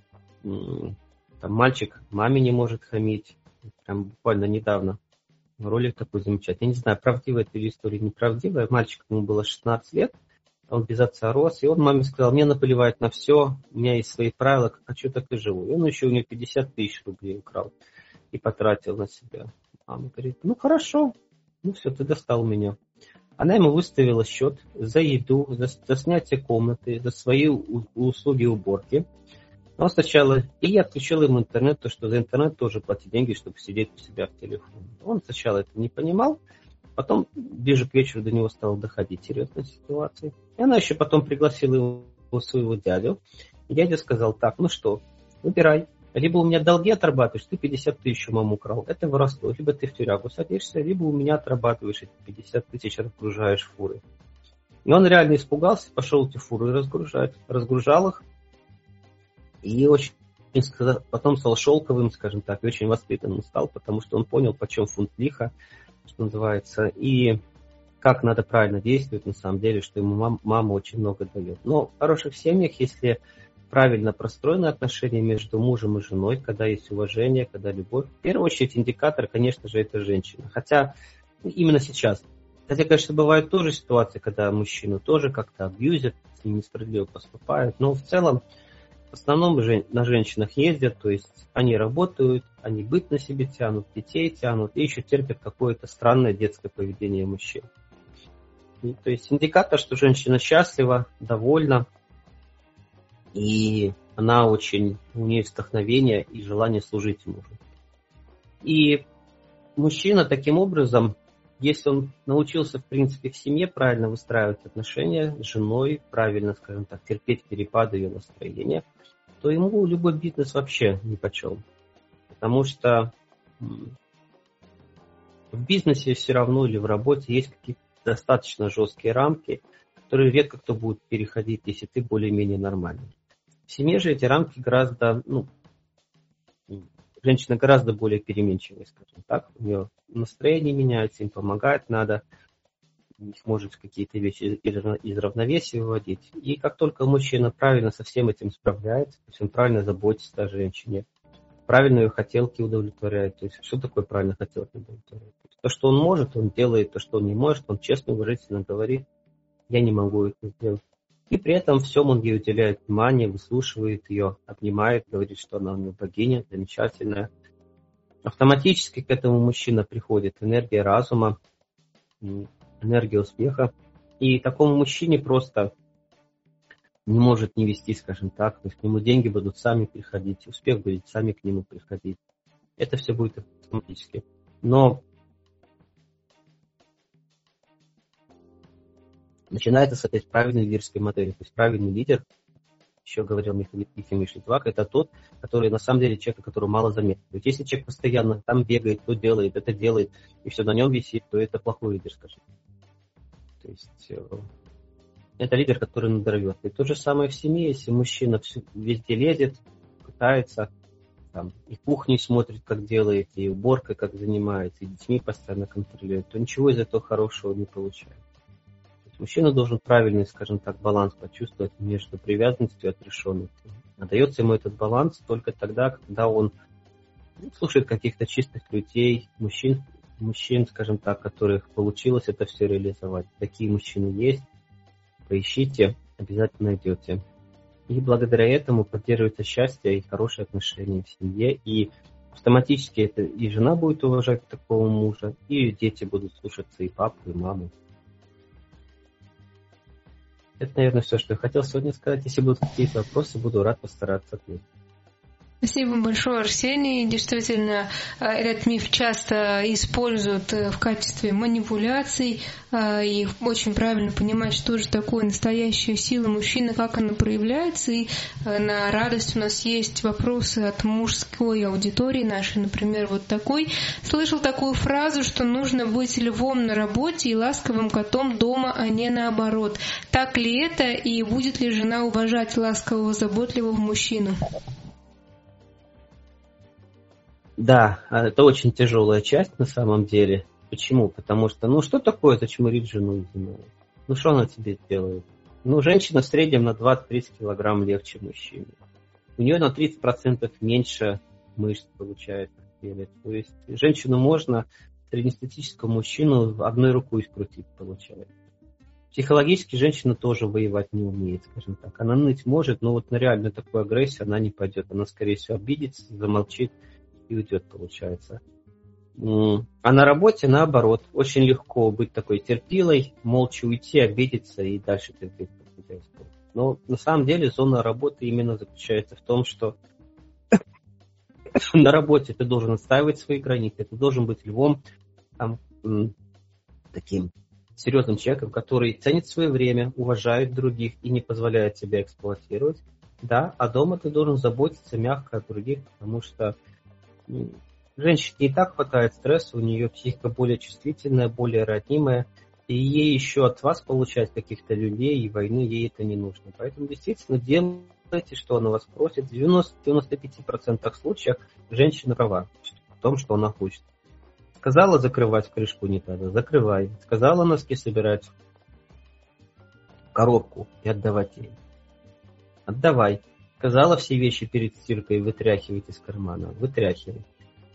там мальчик маме не может хамить. Прям буквально недавно ролик такой замечательный. Я не знаю, правдивая это или история неправдивая. Мальчик, ему было 16 лет, он без отца рос, и он маме сказал, мне наплевать на все, у меня есть свои правила, как хочу, так и живу. И он еще у нее 50 тысяч рублей украл и потратил на себя. Мама говорит, ну хорошо, ну все, ты достал меня. Она ему выставила счет за еду, за снятие комнаты, за свои услуги уборки. Он сначала, и я отключил ему интернет, то что за интернет тоже платить деньги, чтобы сидеть у себя в телефоне. Он сначала это не понимал, потом ближе к вечеру до него стала доходить серьезная ситуация. И она еще потом пригласила его своего дядю. И дядя сказал, так, ну что, выбирай. Либо у меня долги отрабатываешь, ты 50 тысяч у мамы украл, это воровство. Либо ты в тюрягу садишься, либо у меня отрабатываешь эти 50 тысяч, разгружаешь фуры. И он реально испугался, пошел эти фуры разгружать. Разгружал их. И очень потом стал шелковым, скажем так, и очень воспитанным стал, потому что он понял, почем фунт лиха, что называется, и как надо правильно действовать на самом деле, что ему мама очень много дает. Но в хороших семьях, если правильно простроены отношения между мужем и женой, когда есть уважение, когда любовь. В первую очередь индикатор, конечно же, это женщина. Хотя именно сейчас. Хотя, конечно, бывают тоже ситуации, когда мужчину тоже как-то абьюзят, с ним несправедливо поступают. Но в целом, в основном на женщинах ездят, то есть они работают, они быт на себе тянут, детей тянут и еще терпят какое-то странное детское поведение мужчин. И, то есть индикатор, что женщина счастлива, довольна, и она очень, у нее есть вдохновение и желание служить мужу. И мужчина таким образом, если он научился, в принципе, в семье правильно выстраивать отношения с женой, правильно, скажем так, терпеть перепады ее настроения, то ему любой бизнес вообще нипочем. Потому что в бизнесе все равно или в работе есть какие-то достаточно жесткие рамки, которые редко кто будет переходить, если ты более-менее нормальный. В семье же эти рамки гораздо, женщина гораздо более переменчивая, скажем так. У нее настроение меняется, им помогать надо, может какие-то вещи из равновесия выводить. И как только мужчина правильно со всем этим справляется, то есть он правильно заботится о женщине, правильно ее хотелки удовлетворяет. То есть что такое правильно хотелки удовлетворяет? То, что он может, он делает, то, что он не может, он честно, уважительно говорит, я не могу это сделать. И при этом всем он ей уделяет внимание, выслушивает ее, обнимает, говорит, что она у него богиня, замечательная. Автоматически к этому мужчина приходит энергия разума, энергия успеха. И такому мужчине просто не может не вести, скажем так. То есть к нему деньги будут сами приходить, успех будет сами к нему приходить. Это все будет автоматически. Но начинается с этой правильной лидерской модели. То есть правильный лидер, еще говорил Михаил Ефимович Литвак, это тот, который на самом деле человек, который мало заметен. То есть если человек постоянно там бегает, то делает, это делает, и все на нем висит, то это плохой лидер, скажем. То есть это лидер, который надорвет. И то же самое в семье, если мужчина везде лезет, пытается, там, и кухней смотрит, как делает, и уборкой, как занимается, и детьми постоянно контролирует, то ничего из этого хорошего не получается. Мужчина должен правильный, скажем так, баланс почувствовать между привязанностью и отрешенностью. А дается ему этот баланс только тогда, когда он слушает каких-то чистых людей, мужчин, мужчин, скажем так, которых получилось это все реализовать. Такие мужчины есть. Поищите, обязательно найдете. И благодаря этому поддерживается счастье и хорошие отношения в семье. И автоматически это и жена будет уважать такого мужа, и дети будут слушаться и папу, и маму. Это, наверное, все, что я хотел сегодня сказать. Если будут какие-то вопросы, буду рад постараться ответить. Спасибо большое, Арсений. Действительно, этот миф часто используют в качестве манипуляций, и очень правильно понимать, что же такое настоящая сила мужчины, как она проявляется. И на радость у нас есть вопросы от мужской аудитории нашей, например, вот такой. Слышал такую фразу, что нужно быть львом на работе и ласковым котом дома, а не наоборот. Так ли это, и будет ли жена уважать ласкового, заботливого мужчину? Да, это очень тяжелая часть на самом деле. Почему? Потому что, что такое зачмырить жену зимой? Что она тебе делает? Женщина в среднем на 20-30 килограмм легче мужчины. У нее на 30% меньше мышц получается в теле. То есть женщину можно, среднестатистического мужчину, одной рукой скрутить получается. Психологически женщина тоже воевать не умеет, скажем так. Она ныть может, но на реально такую агрессию она не пойдет. Она, скорее всего, обидится, замолчит и уйдет, получается. А на работе, наоборот, очень легко быть такой терпилой, молча уйти, обидеться и дальше терпеть. Но на самом деле зона работы именно заключается в том, что на работе ты должен отстаивать свои границы, ты должен быть львом, таким серьезным человеком, который ценит свое время, уважает других и не позволяет себя эксплуатировать. Да, а дома ты должен заботиться мягко о других, потому что женщине и так хватает стресса, у нее психика более чувствительная, более ранимая, и ей еще от вас получать каких-то людей и войны ей это не нужно. Поэтому действительно делайте, что она вас просит. В 90-95% случаев женщина права в том, что она хочет. Сказала закрывать крышку унитаза, закрывай. Сказала носки собирать в коробку и отдавать ей. Отдавай. Сказала все вещи перед стиркой вытряхивать из кармана. Вытряхивай.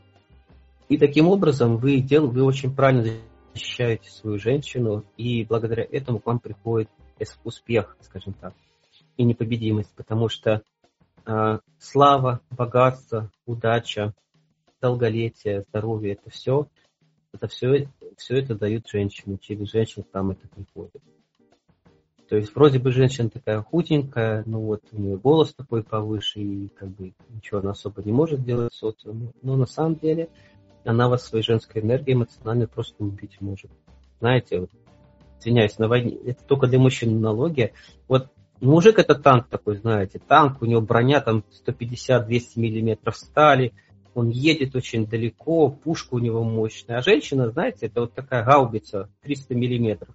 И таким образом вы очень правильно защищаете свою женщину, и благодаря этому к вам приходит успех, скажем так, и непобедимость, потому что слава, богатство, удача, долголетие, здоровье, это все это дают женщины, через женщин там это приходит. То есть вроде бы женщина такая худенькая, у нее голос такой повыше, и ничего она особо не может делать в социуме. Но на самом деле она вас своей женской энергией эмоционально просто убить может. Знаете, извиняюсь, на войне, это только для мужчин аналогия. Мужик это танк такой, знаете, танк, у него броня там 150-200 миллиметров стали, он едет очень далеко, пушка у него мощная. А женщина, знаете, это такая гаубица 300 миллиметров.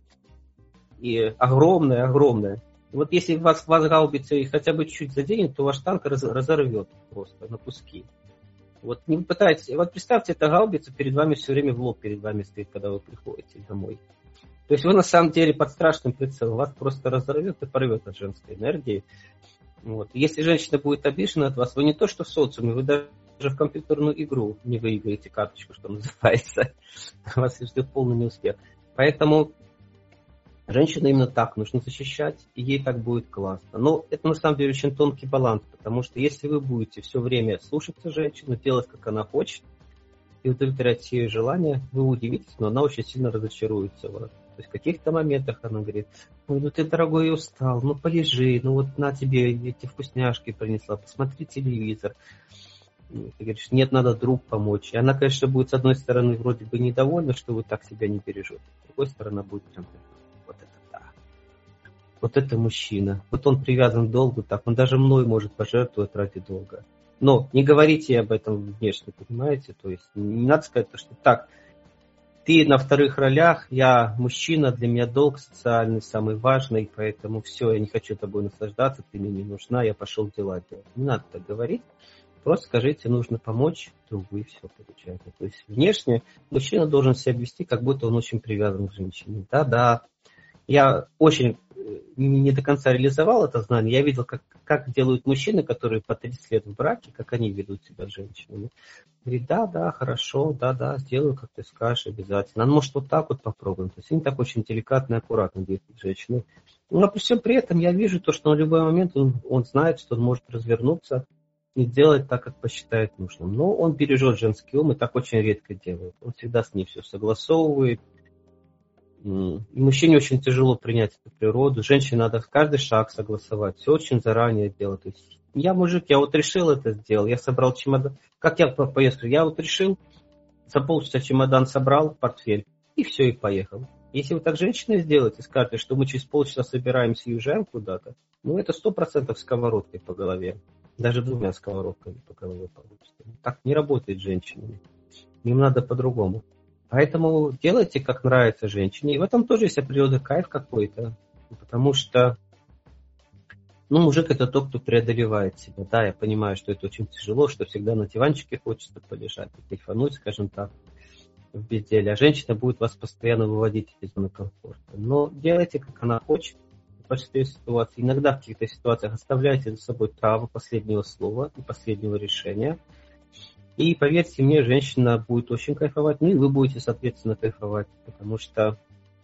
И огромная. Если вас гаубица и хотя бы чуть-чуть заденет, то ваш танк разорвет просто на куски. Не пытайтесь. Представьте, эта гаубица перед вами все время в лоб перед вами стоит, когда вы приходите домой. То есть вы на самом деле под страшным прицелом. Вас просто разорвет и порвет от женской энергии. Если женщина будет обижена от вас, вы не то что в социуме, вы даже в компьютерную игру не выиграете карточку, что называется. Вас ждет полный неуспех. Поэтому женщину именно так нужно защищать, и ей так будет классно. Но это на самом деле очень тонкий баланс, потому что если вы будете все время слушаться женщину, делать, как она хочет, и удовлетворять все ее желания, вы удивитесь, но она очень сильно разочаруется в вас. То есть в каких-то моментах она говорит: ой, ты, дорогой, устал, полежи, на тебе эти вкусняшки принесла, посмотри телевизор. Ты говоришь: нет, надо друг помочь. И она, конечно, будет с одной стороны вроде бы недовольна, что вы так себя не бережете. С другой стороны, будет прям: вот это да. Вот это мужчина. Он привязан к долгу так. Он даже мной может пожертвовать ради долга. Но не говорите об этом внешне, понимаете? То есть не надо сказать, что так, ты на вторых ролях, я мужчина, для меня долг социальный самый важный, поэтому все, я не хочу тобой наслаждаться, ты мне не нужна, я пошел дела делать. Не надо так говорить. Просто скажите, нужно помочь другу, и все получается. То есть внешне мужчина должен себя вести, как будто он очень привязан к женщине. Да, я очень не до конца реализовал это знание. Я видел, как делают мужчины, которые по 30 лет в браке, как они ведут себя с женщинами. Говорит, да, хорошо, да, сделаю, как ты скажешь, обязательно. Ну, может, вот так вот попробуем. То есть они так очень деликатно и аккуратно действуют с женщиной. Но при всем при этом я вижу то, что на любой момент он знает, что он может развернуться и сделать так, как посчитает нужным. Но он бережет женский ум и так очень редко делает. Он всегда с ней все согласовывает. И мужчине очень тяжело принять эту природу. Женщине надо каждый шаг согласовать. Все очень заранее делать. То есть я мужик, я вот решил это сделал. Я собрал чемодан. Как я по поездку? Я вот решил, за полчаса чемодан собрал, портфель. И все, и поехал. Если вы так женщиной сделаете, скажете, что мы через полчаса собираемся и уезжаем куда-то, ну это 100% сковородкой по голове. Даже 2 сковородками по голове получится. Так не работает с женщинами. Им надо по-другому. Поэтому делайте, как нравится женщине. И в этом тоже есть определенный кайф какой-то. Потому что мужик это тот, кто преодолевает себя. Да, я понимаю, что это очень тяжело, что всегда на диванчике хочется полежать, кайфануть, скажем так, в безделие. А женщина будет вас постоянно выводить из зоны комфорта. Но делайте, как она хочет. В большинстве ситуаций. Иногда в каких-то ситуациях оставляйте за собой право последнего слова и последнего решения. И поверьте мне, женщина будет очень кайфовать, ну и вы будете, соответственно, кайфовать, потому что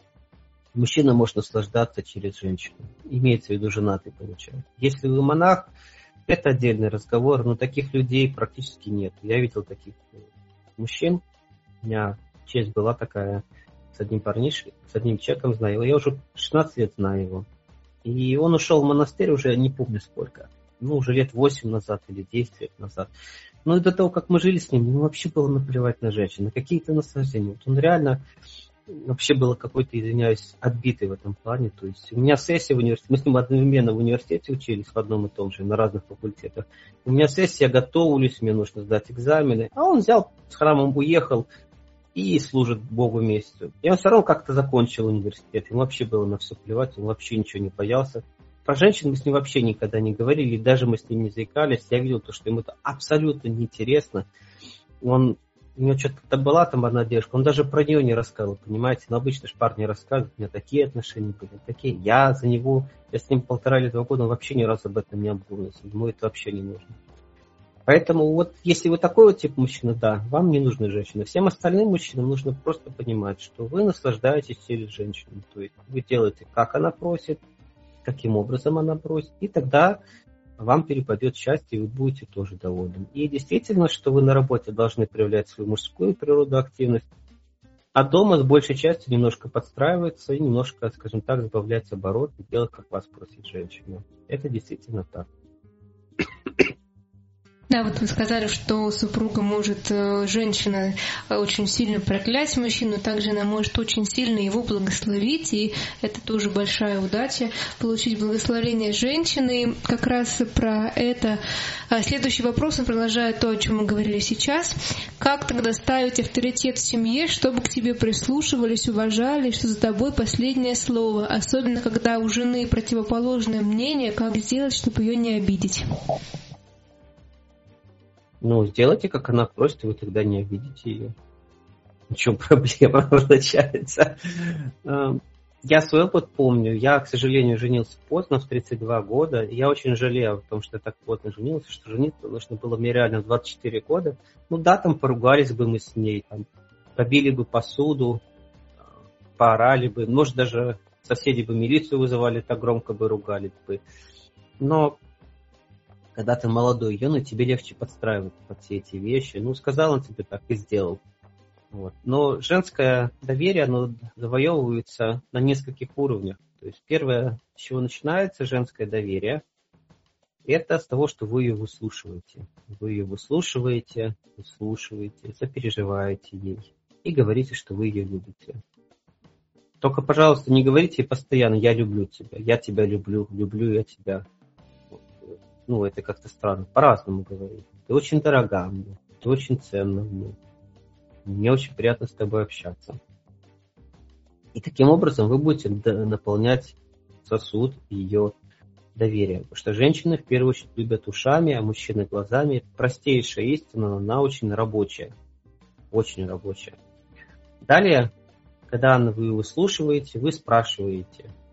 мужчина может наслаждаться через женщину. Имеется в виду женатый, получается. Если вы монах, это отдельный разговор, но таких людей практически нет. Я видел таких мужчин, у меня честь была такая с одним парнишкой, с одним человеком знаю его, я уже 16 лет знаю его. И он ушел в монастырь уже не помню сколько, уже лет 8 назад или 10 лет назад. Но и до того, как мы жили с ним, ему вообще было наплевать на женщин, на какие-то наслаждения. Вот он реально вообще был какой-то, извиняюсь, отбитый в этом плане. То есть у меня сессия в университете, мы с ним одновременно в университете учились в одном и том же, на разных факультетах. У меня сессия, я готовлюсь, мне нужно сдать экзамены. А он взял, с храмом уехал и служит Богу месяцу. И он все равно как-то закончил университет. Ему вообще было на все плевать, он вообще ничего не боялся. Про женщин мы с ним вообще никогда не говорили, даже мы с ним не заикались. Я видел то, что ему это абсолютно неинтересно. У него что-то была там одна девушка, он даже про нее не рассказывал, понимаете? Но обычно же парни рассказывают, у меня такие отношения были, такие. Я с ним 1,5 или 2 года, он вообще ни разу об этом не обдумывался. Ему это вообще не нужно. Поэтому вот если вы такой вот тип мужчина, да, вам не нужны женщины. Всем остальным мужчинам нужно просто понимать, что вы наслаждаетесь через женщину. То есть вы делаете, как она просит, каким образом она просит, и тогда вам перепадет счастье, и вы будете тоже довольны. И действительно, что вы на работе должны проявлять свою мужскую природу, активность, а дома с большей частью немножко подстраиваться и немножко, скажем так, сбавлять оборот и делать, как вас просит женщина. Это действительно так. Да, вот вы сказали, что супруга может, женщина, очень сильно проклясть мужчину, также она может очень сильно его благословить, и это тоже большая удача, получить благословение женщины. Как раз про это следующий вопрос, он продолжает то, о чем мы говорили сейчас. Как тогда ставить авторитет в семье, чтобы к тебе прислушивались, уважали, что за тобой последнее слово, особенно когда у жены противоположное мнение, как сделать, чтобы ее не обидеть? Сделайте, как она просит, и вы тогда не обидите ее. В чем проблема получается? Я свой опыт помню. Я, к сожалению, женился поздно, в 32 года. И я очень жалею о том, что я так поздно женился, что жениться нужно было мне реально в 24 года. Там поругались бы мы с ней, побили бы посуду, поорали бы. Может, даже соседи бы милицию вызывали, так громко бы ругались бы. Но когда ты молодой юный, тебе легче подстраиваться под все эти вещи. Сказал он тебе так и сделал. Вот. Но женское доверие, оно завоевывается на нескольких уровнях. То есть первое, с чего начинается женское доверие, это с того, что вы ее выслушиваете. Вы ее выслушиваете, сопереживаете ей и говорите, что вы ее любите. Только, пожалуйста, не говорите постоянно «я люблю тебя», «я тебя люблю», «люблю я тебя». Это как-то странно. По-разному говорить. Ты очень дорога мне, ты очень ценна мне. Мне очень приятно с тобой общаться. И таким образом вы будете наполнять сосуд ее доверием. Потому что женщины в первую очередь любят ушами, а мужчины глазами. Простейшая истина, но она очень рабочая. Очень рабочая. Далее, когда вы выслушиваете, вы спрашиваете.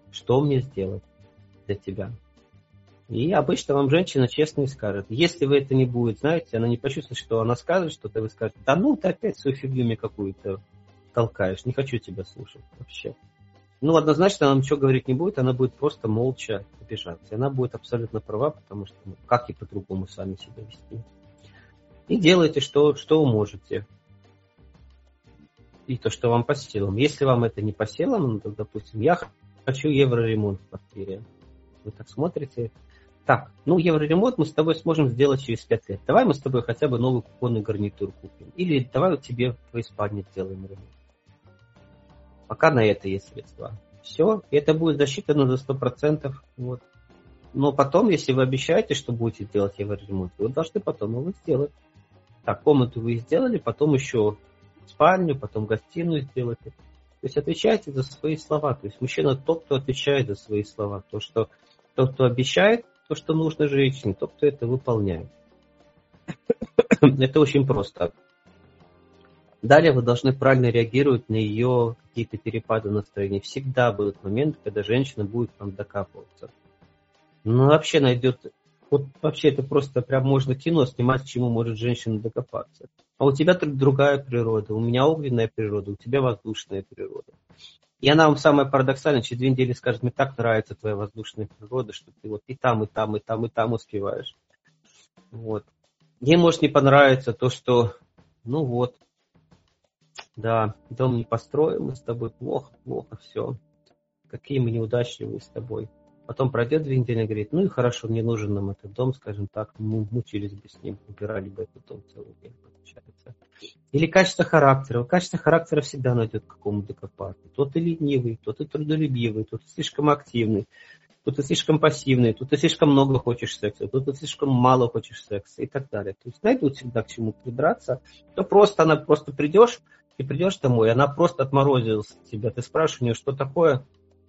что мне сделать для тебя. И обычно вам женщина честно и скажет. Если вы это не будет, знаете, она не почувствует, что она скажет что-то, вы скажете, да ну ты опять свою фигню мне какую-то толкаешь, не хочу тебя слушать вообще. Ну, однозначно она ничего говорить не будет, она будет просто молча обижаться. И она будет абсолютно права, потому что как и по-другому сами себя вести. И делайте, что вы можете. И то, что вам по силам. Если вам это не по силам, ну, то, допустим, я хочу евроремонт в квартире. Вы так смотрите. Так, ну евроремонт мы с тобой сможем сделать через 5 лет. Давай мы с тобой хотя бы новый кухонный гарнитур купим. Или давай вот тебе в твоей спальне сделаем ремонт. Пока на это есть средства. Все, это будет засчитано за 100%. Вот. Но потом, если вы обещаете, что будете делать евроремонт, вы должны потом его сделать. Так, комнату вы сделали, потом еще спальню, потом гостиную сделаете. То есть отвечайте за свои слова. То есть мужчина тот, кто отвечает за свои слова. Тот, кто обещает то, что нужно женщине, тот, кто это выполняет. Это очень просто. Далее вы должны правильно реагировать на ее какие-то перепады настроения. Всегда будут моменты, когда женщина будет к вам докапываться. Ну, вообще найдет... Вот вообще это просто прям можно кино снимать, к чему может женщина докопаться. А у тебя другая природа, у меня огненная природа, у тебя воздушная природа. И она вам самое парадоксальное, через 2 недели скажет, мне так нравится твоя воздушная природа, что ты вот и там, и там, и там, и там успеваешь. Вот. Ей может не понравиться то, что, ну вот, да, дом не построим мы с тобой, плохо, все. Какие мы неудачливые с тобой. Потом пройдет 2 недели и говорит, ну и хорошо, мне нужен нам этот дом, скажем так, мы мучились бы с ним, убирали бы этот дом целый день, получается. Или качество характера. Качество характера всегда найдет к какому-то докопаться. То ты ленивый, то ты трудолюбивый, то ты слишком активный, то ты слишком пассивный, то ты слишком много хочешь секса, то ты слишком мало хочешь секса и так далее. То есть найдут всегда к чему придраться. То просто она просто придешь домой, она просто отморозилась от тебя. Ты спрашиваешь у нее, что такое?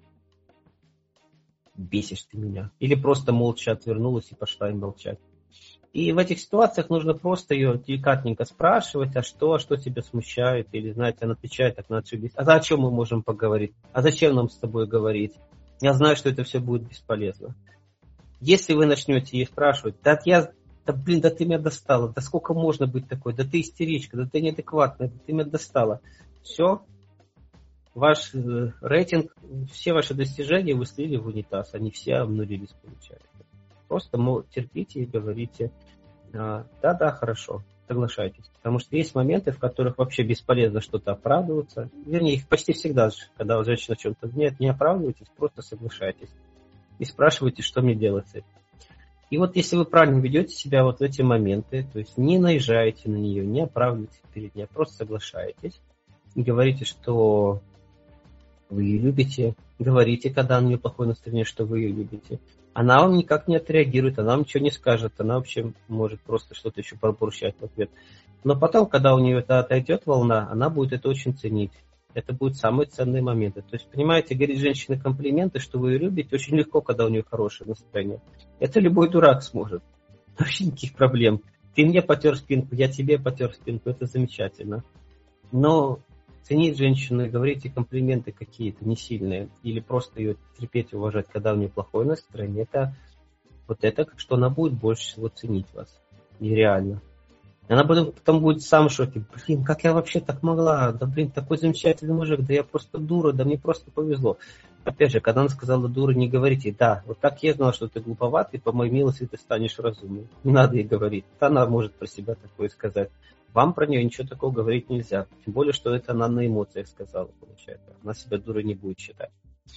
Бесишь ты меня. Или просто молча отвернулась и пошла им молчать. И в этих ситуациях нужно просто ее деликатненько спрашивать, а что тебя смущает? Или, знаете, она отвечает так на отсюда. А о чем мы можем поговорить? А зачем нам с тобой говорить? Я знаю, что это все будет бесполезно. Если вы начнете ей спрашивать, да ты меня достала, да сколько можно быть такой, да ты истеричка, да ты неадекватная, да ты меня достала. Все. Ваш рейтинг, все ваши достижения вы слили в унитаз, они все обнулились, получается. Просто терпите и говорите, да, хорошо, соглашайтесь. Потому что есть моменты, в которых вообще бесполезно что-то оправдываться. Вернее, их почти всегда, когда женщина в чем-то нет, не оправдывайтесь, просто соглашайтесь. И спрашивайте, что мне делать с этим. И вот если вы правильно ведете себя вот в эти моменты, то есть не наезжаете на нее, не оправдываете перед ней, а просто соглашаетесь и говорите, что вы ее любите, говорите, когда у нее плохое настроение, что вы ее любите. Она вам никак не отреагирует, она вам ничего не скажет, она вообще может просто что-то еще пробурчать в ответ. Но потом, когда у нее это отойдет волна, она будет это очень ценить. Это будут самые ценные моменты. То есть, понимаете, говорить женщине комплименты, что вы ее любите, очень легко, когда у нее хорошее настроение. Это любой дурак сможет. Вообще никаких проблем. Ты мне потер спинку, я тебе потер спинку, это замечательно. Но ценить женщину и говорить ей комплименты какие-то не сильные, или просто ее терпеть и уважать, когда у нее плохое настроение, это что она будет больше всего ценить вас. Нереально. Она потом будет сам в шоке. Блин, как я вообще так могла? Да блин, такой замечательный мужик, да я просто дура, да мне просто повезло. Опять же, когда она сказала дура, не говорите, да, вот так я знала, что ты глуповатый, по моей милости ты станешь разумным. Не надо ей говорить. Она может про себя такое сказать. Вам про нее ничего такого говорить нельзя. Тем более, что это она на эмоциях сказала, получается. Она себя дурой не будет считать.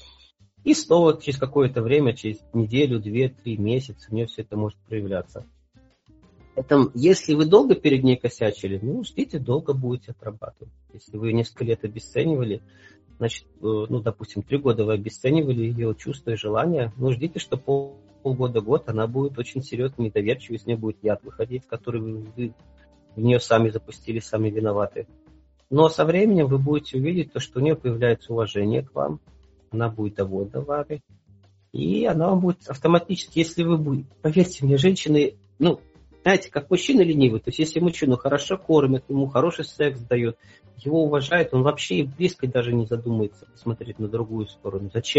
И снова через какое-то время, через неделю, 2-3 месяца, у нее все это может проявляться. Поэтому, если вы долго перед ней косячили, ждите, долго будете отрабатывать. Если вы несколько лет обесценивали, значит, допустим, 3 года вы обесценивали ее чувства и желания, ждите, что полгода-год она будет очень серьезно недоверчивой, из нее будет яд выходить, который вы в нее сами запустили, сами виноваты. Но со временем вы будете увидеть то, что у нее появляется уважение к вам, она будет довольна вами, и она вам будет автоматически, если вы будете, поверьте мне, женщины, знаете, как мужчина ленивый, то есть если мужчину хорошо кормят, ему хороший секс дает, его уважают, он вообще и близко даже не задумается посмотреть на другую сторону. Зачем?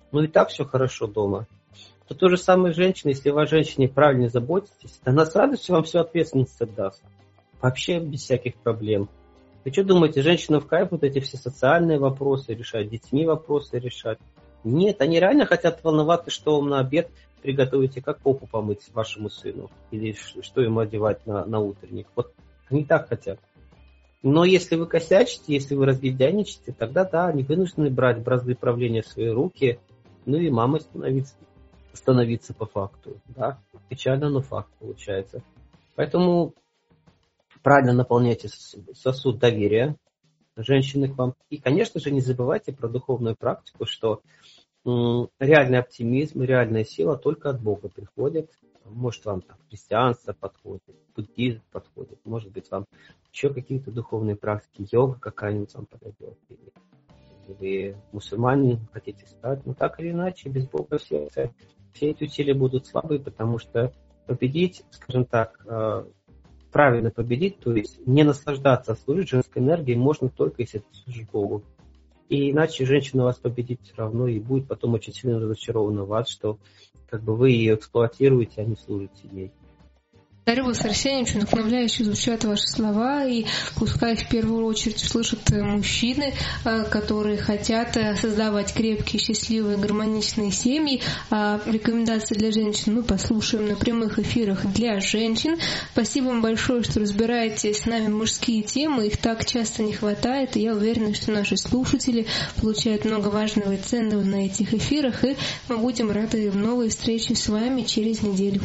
ну и так все хорошо дома. То же самое женщина, если вы о женщине правильно заботитесь, она с радостью вам всю ответственность отдаст. Вообще без всяких проблем. Вы что думаете, женщина в кайф вот эти все социальные вопросы решать, детьми вопросы решать? Нет, они реально хотят волноваться, что вам на обед приготовите, как попу помыть вашему сыну, или что ему одевать на утренник. Вот они так хотят. Но если вы косячите, если вы разгильдяйничаете, тогда да, они вынуждены брать бразды правления в свои руки, ну и мамой становиться по факту. Да? Печально, но факт получается. Поэтому правильно наполняйте сосуд доверия женщины к вам. И, конечно же, не забывайте про духовную практику, что реальный оптимизм, реальная сила только от Бога приходит. Может, вам там христианство подходит, буддизм подходит, может быть, вам еще какие-то духовные практики, йога какая-нибудь вам подойдет, или вы мусульмане хотите стать, но так или иначе, без Бога все эти усилия будут слабые, потому что победить, скажем так, правильно победить, то есть не наслаждаться, а служить женской энергией можно только если ты служишь Богу. И иначе женщина вас победит все равно и будет потом очень сильно разочарована в вас, что как бы вы ее эксплуатируете, а не служите ей. Благодарю вас, Арсений, очень вдохновляюще звучат ваши слова, и пускай в первую очередь слышат мужчины, которые хотят создавать крепкие, счастливые, гармоничные семьи. Рекомендации для женщин мы послушаем на прямых эфирах для женщин. Спасибо вам большое, что разбираете с нами мужские темы, их так часто не хватает, и я уверена, что наши слушатели получают много важного и ценного на этих эфирах, и мы будем рады в новой встрече с вами через неделю.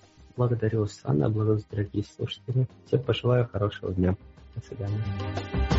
Благодарю вас, Анна, благодарю, дорогие слушатели. Всем пожелаю хорошего дня. До свидания.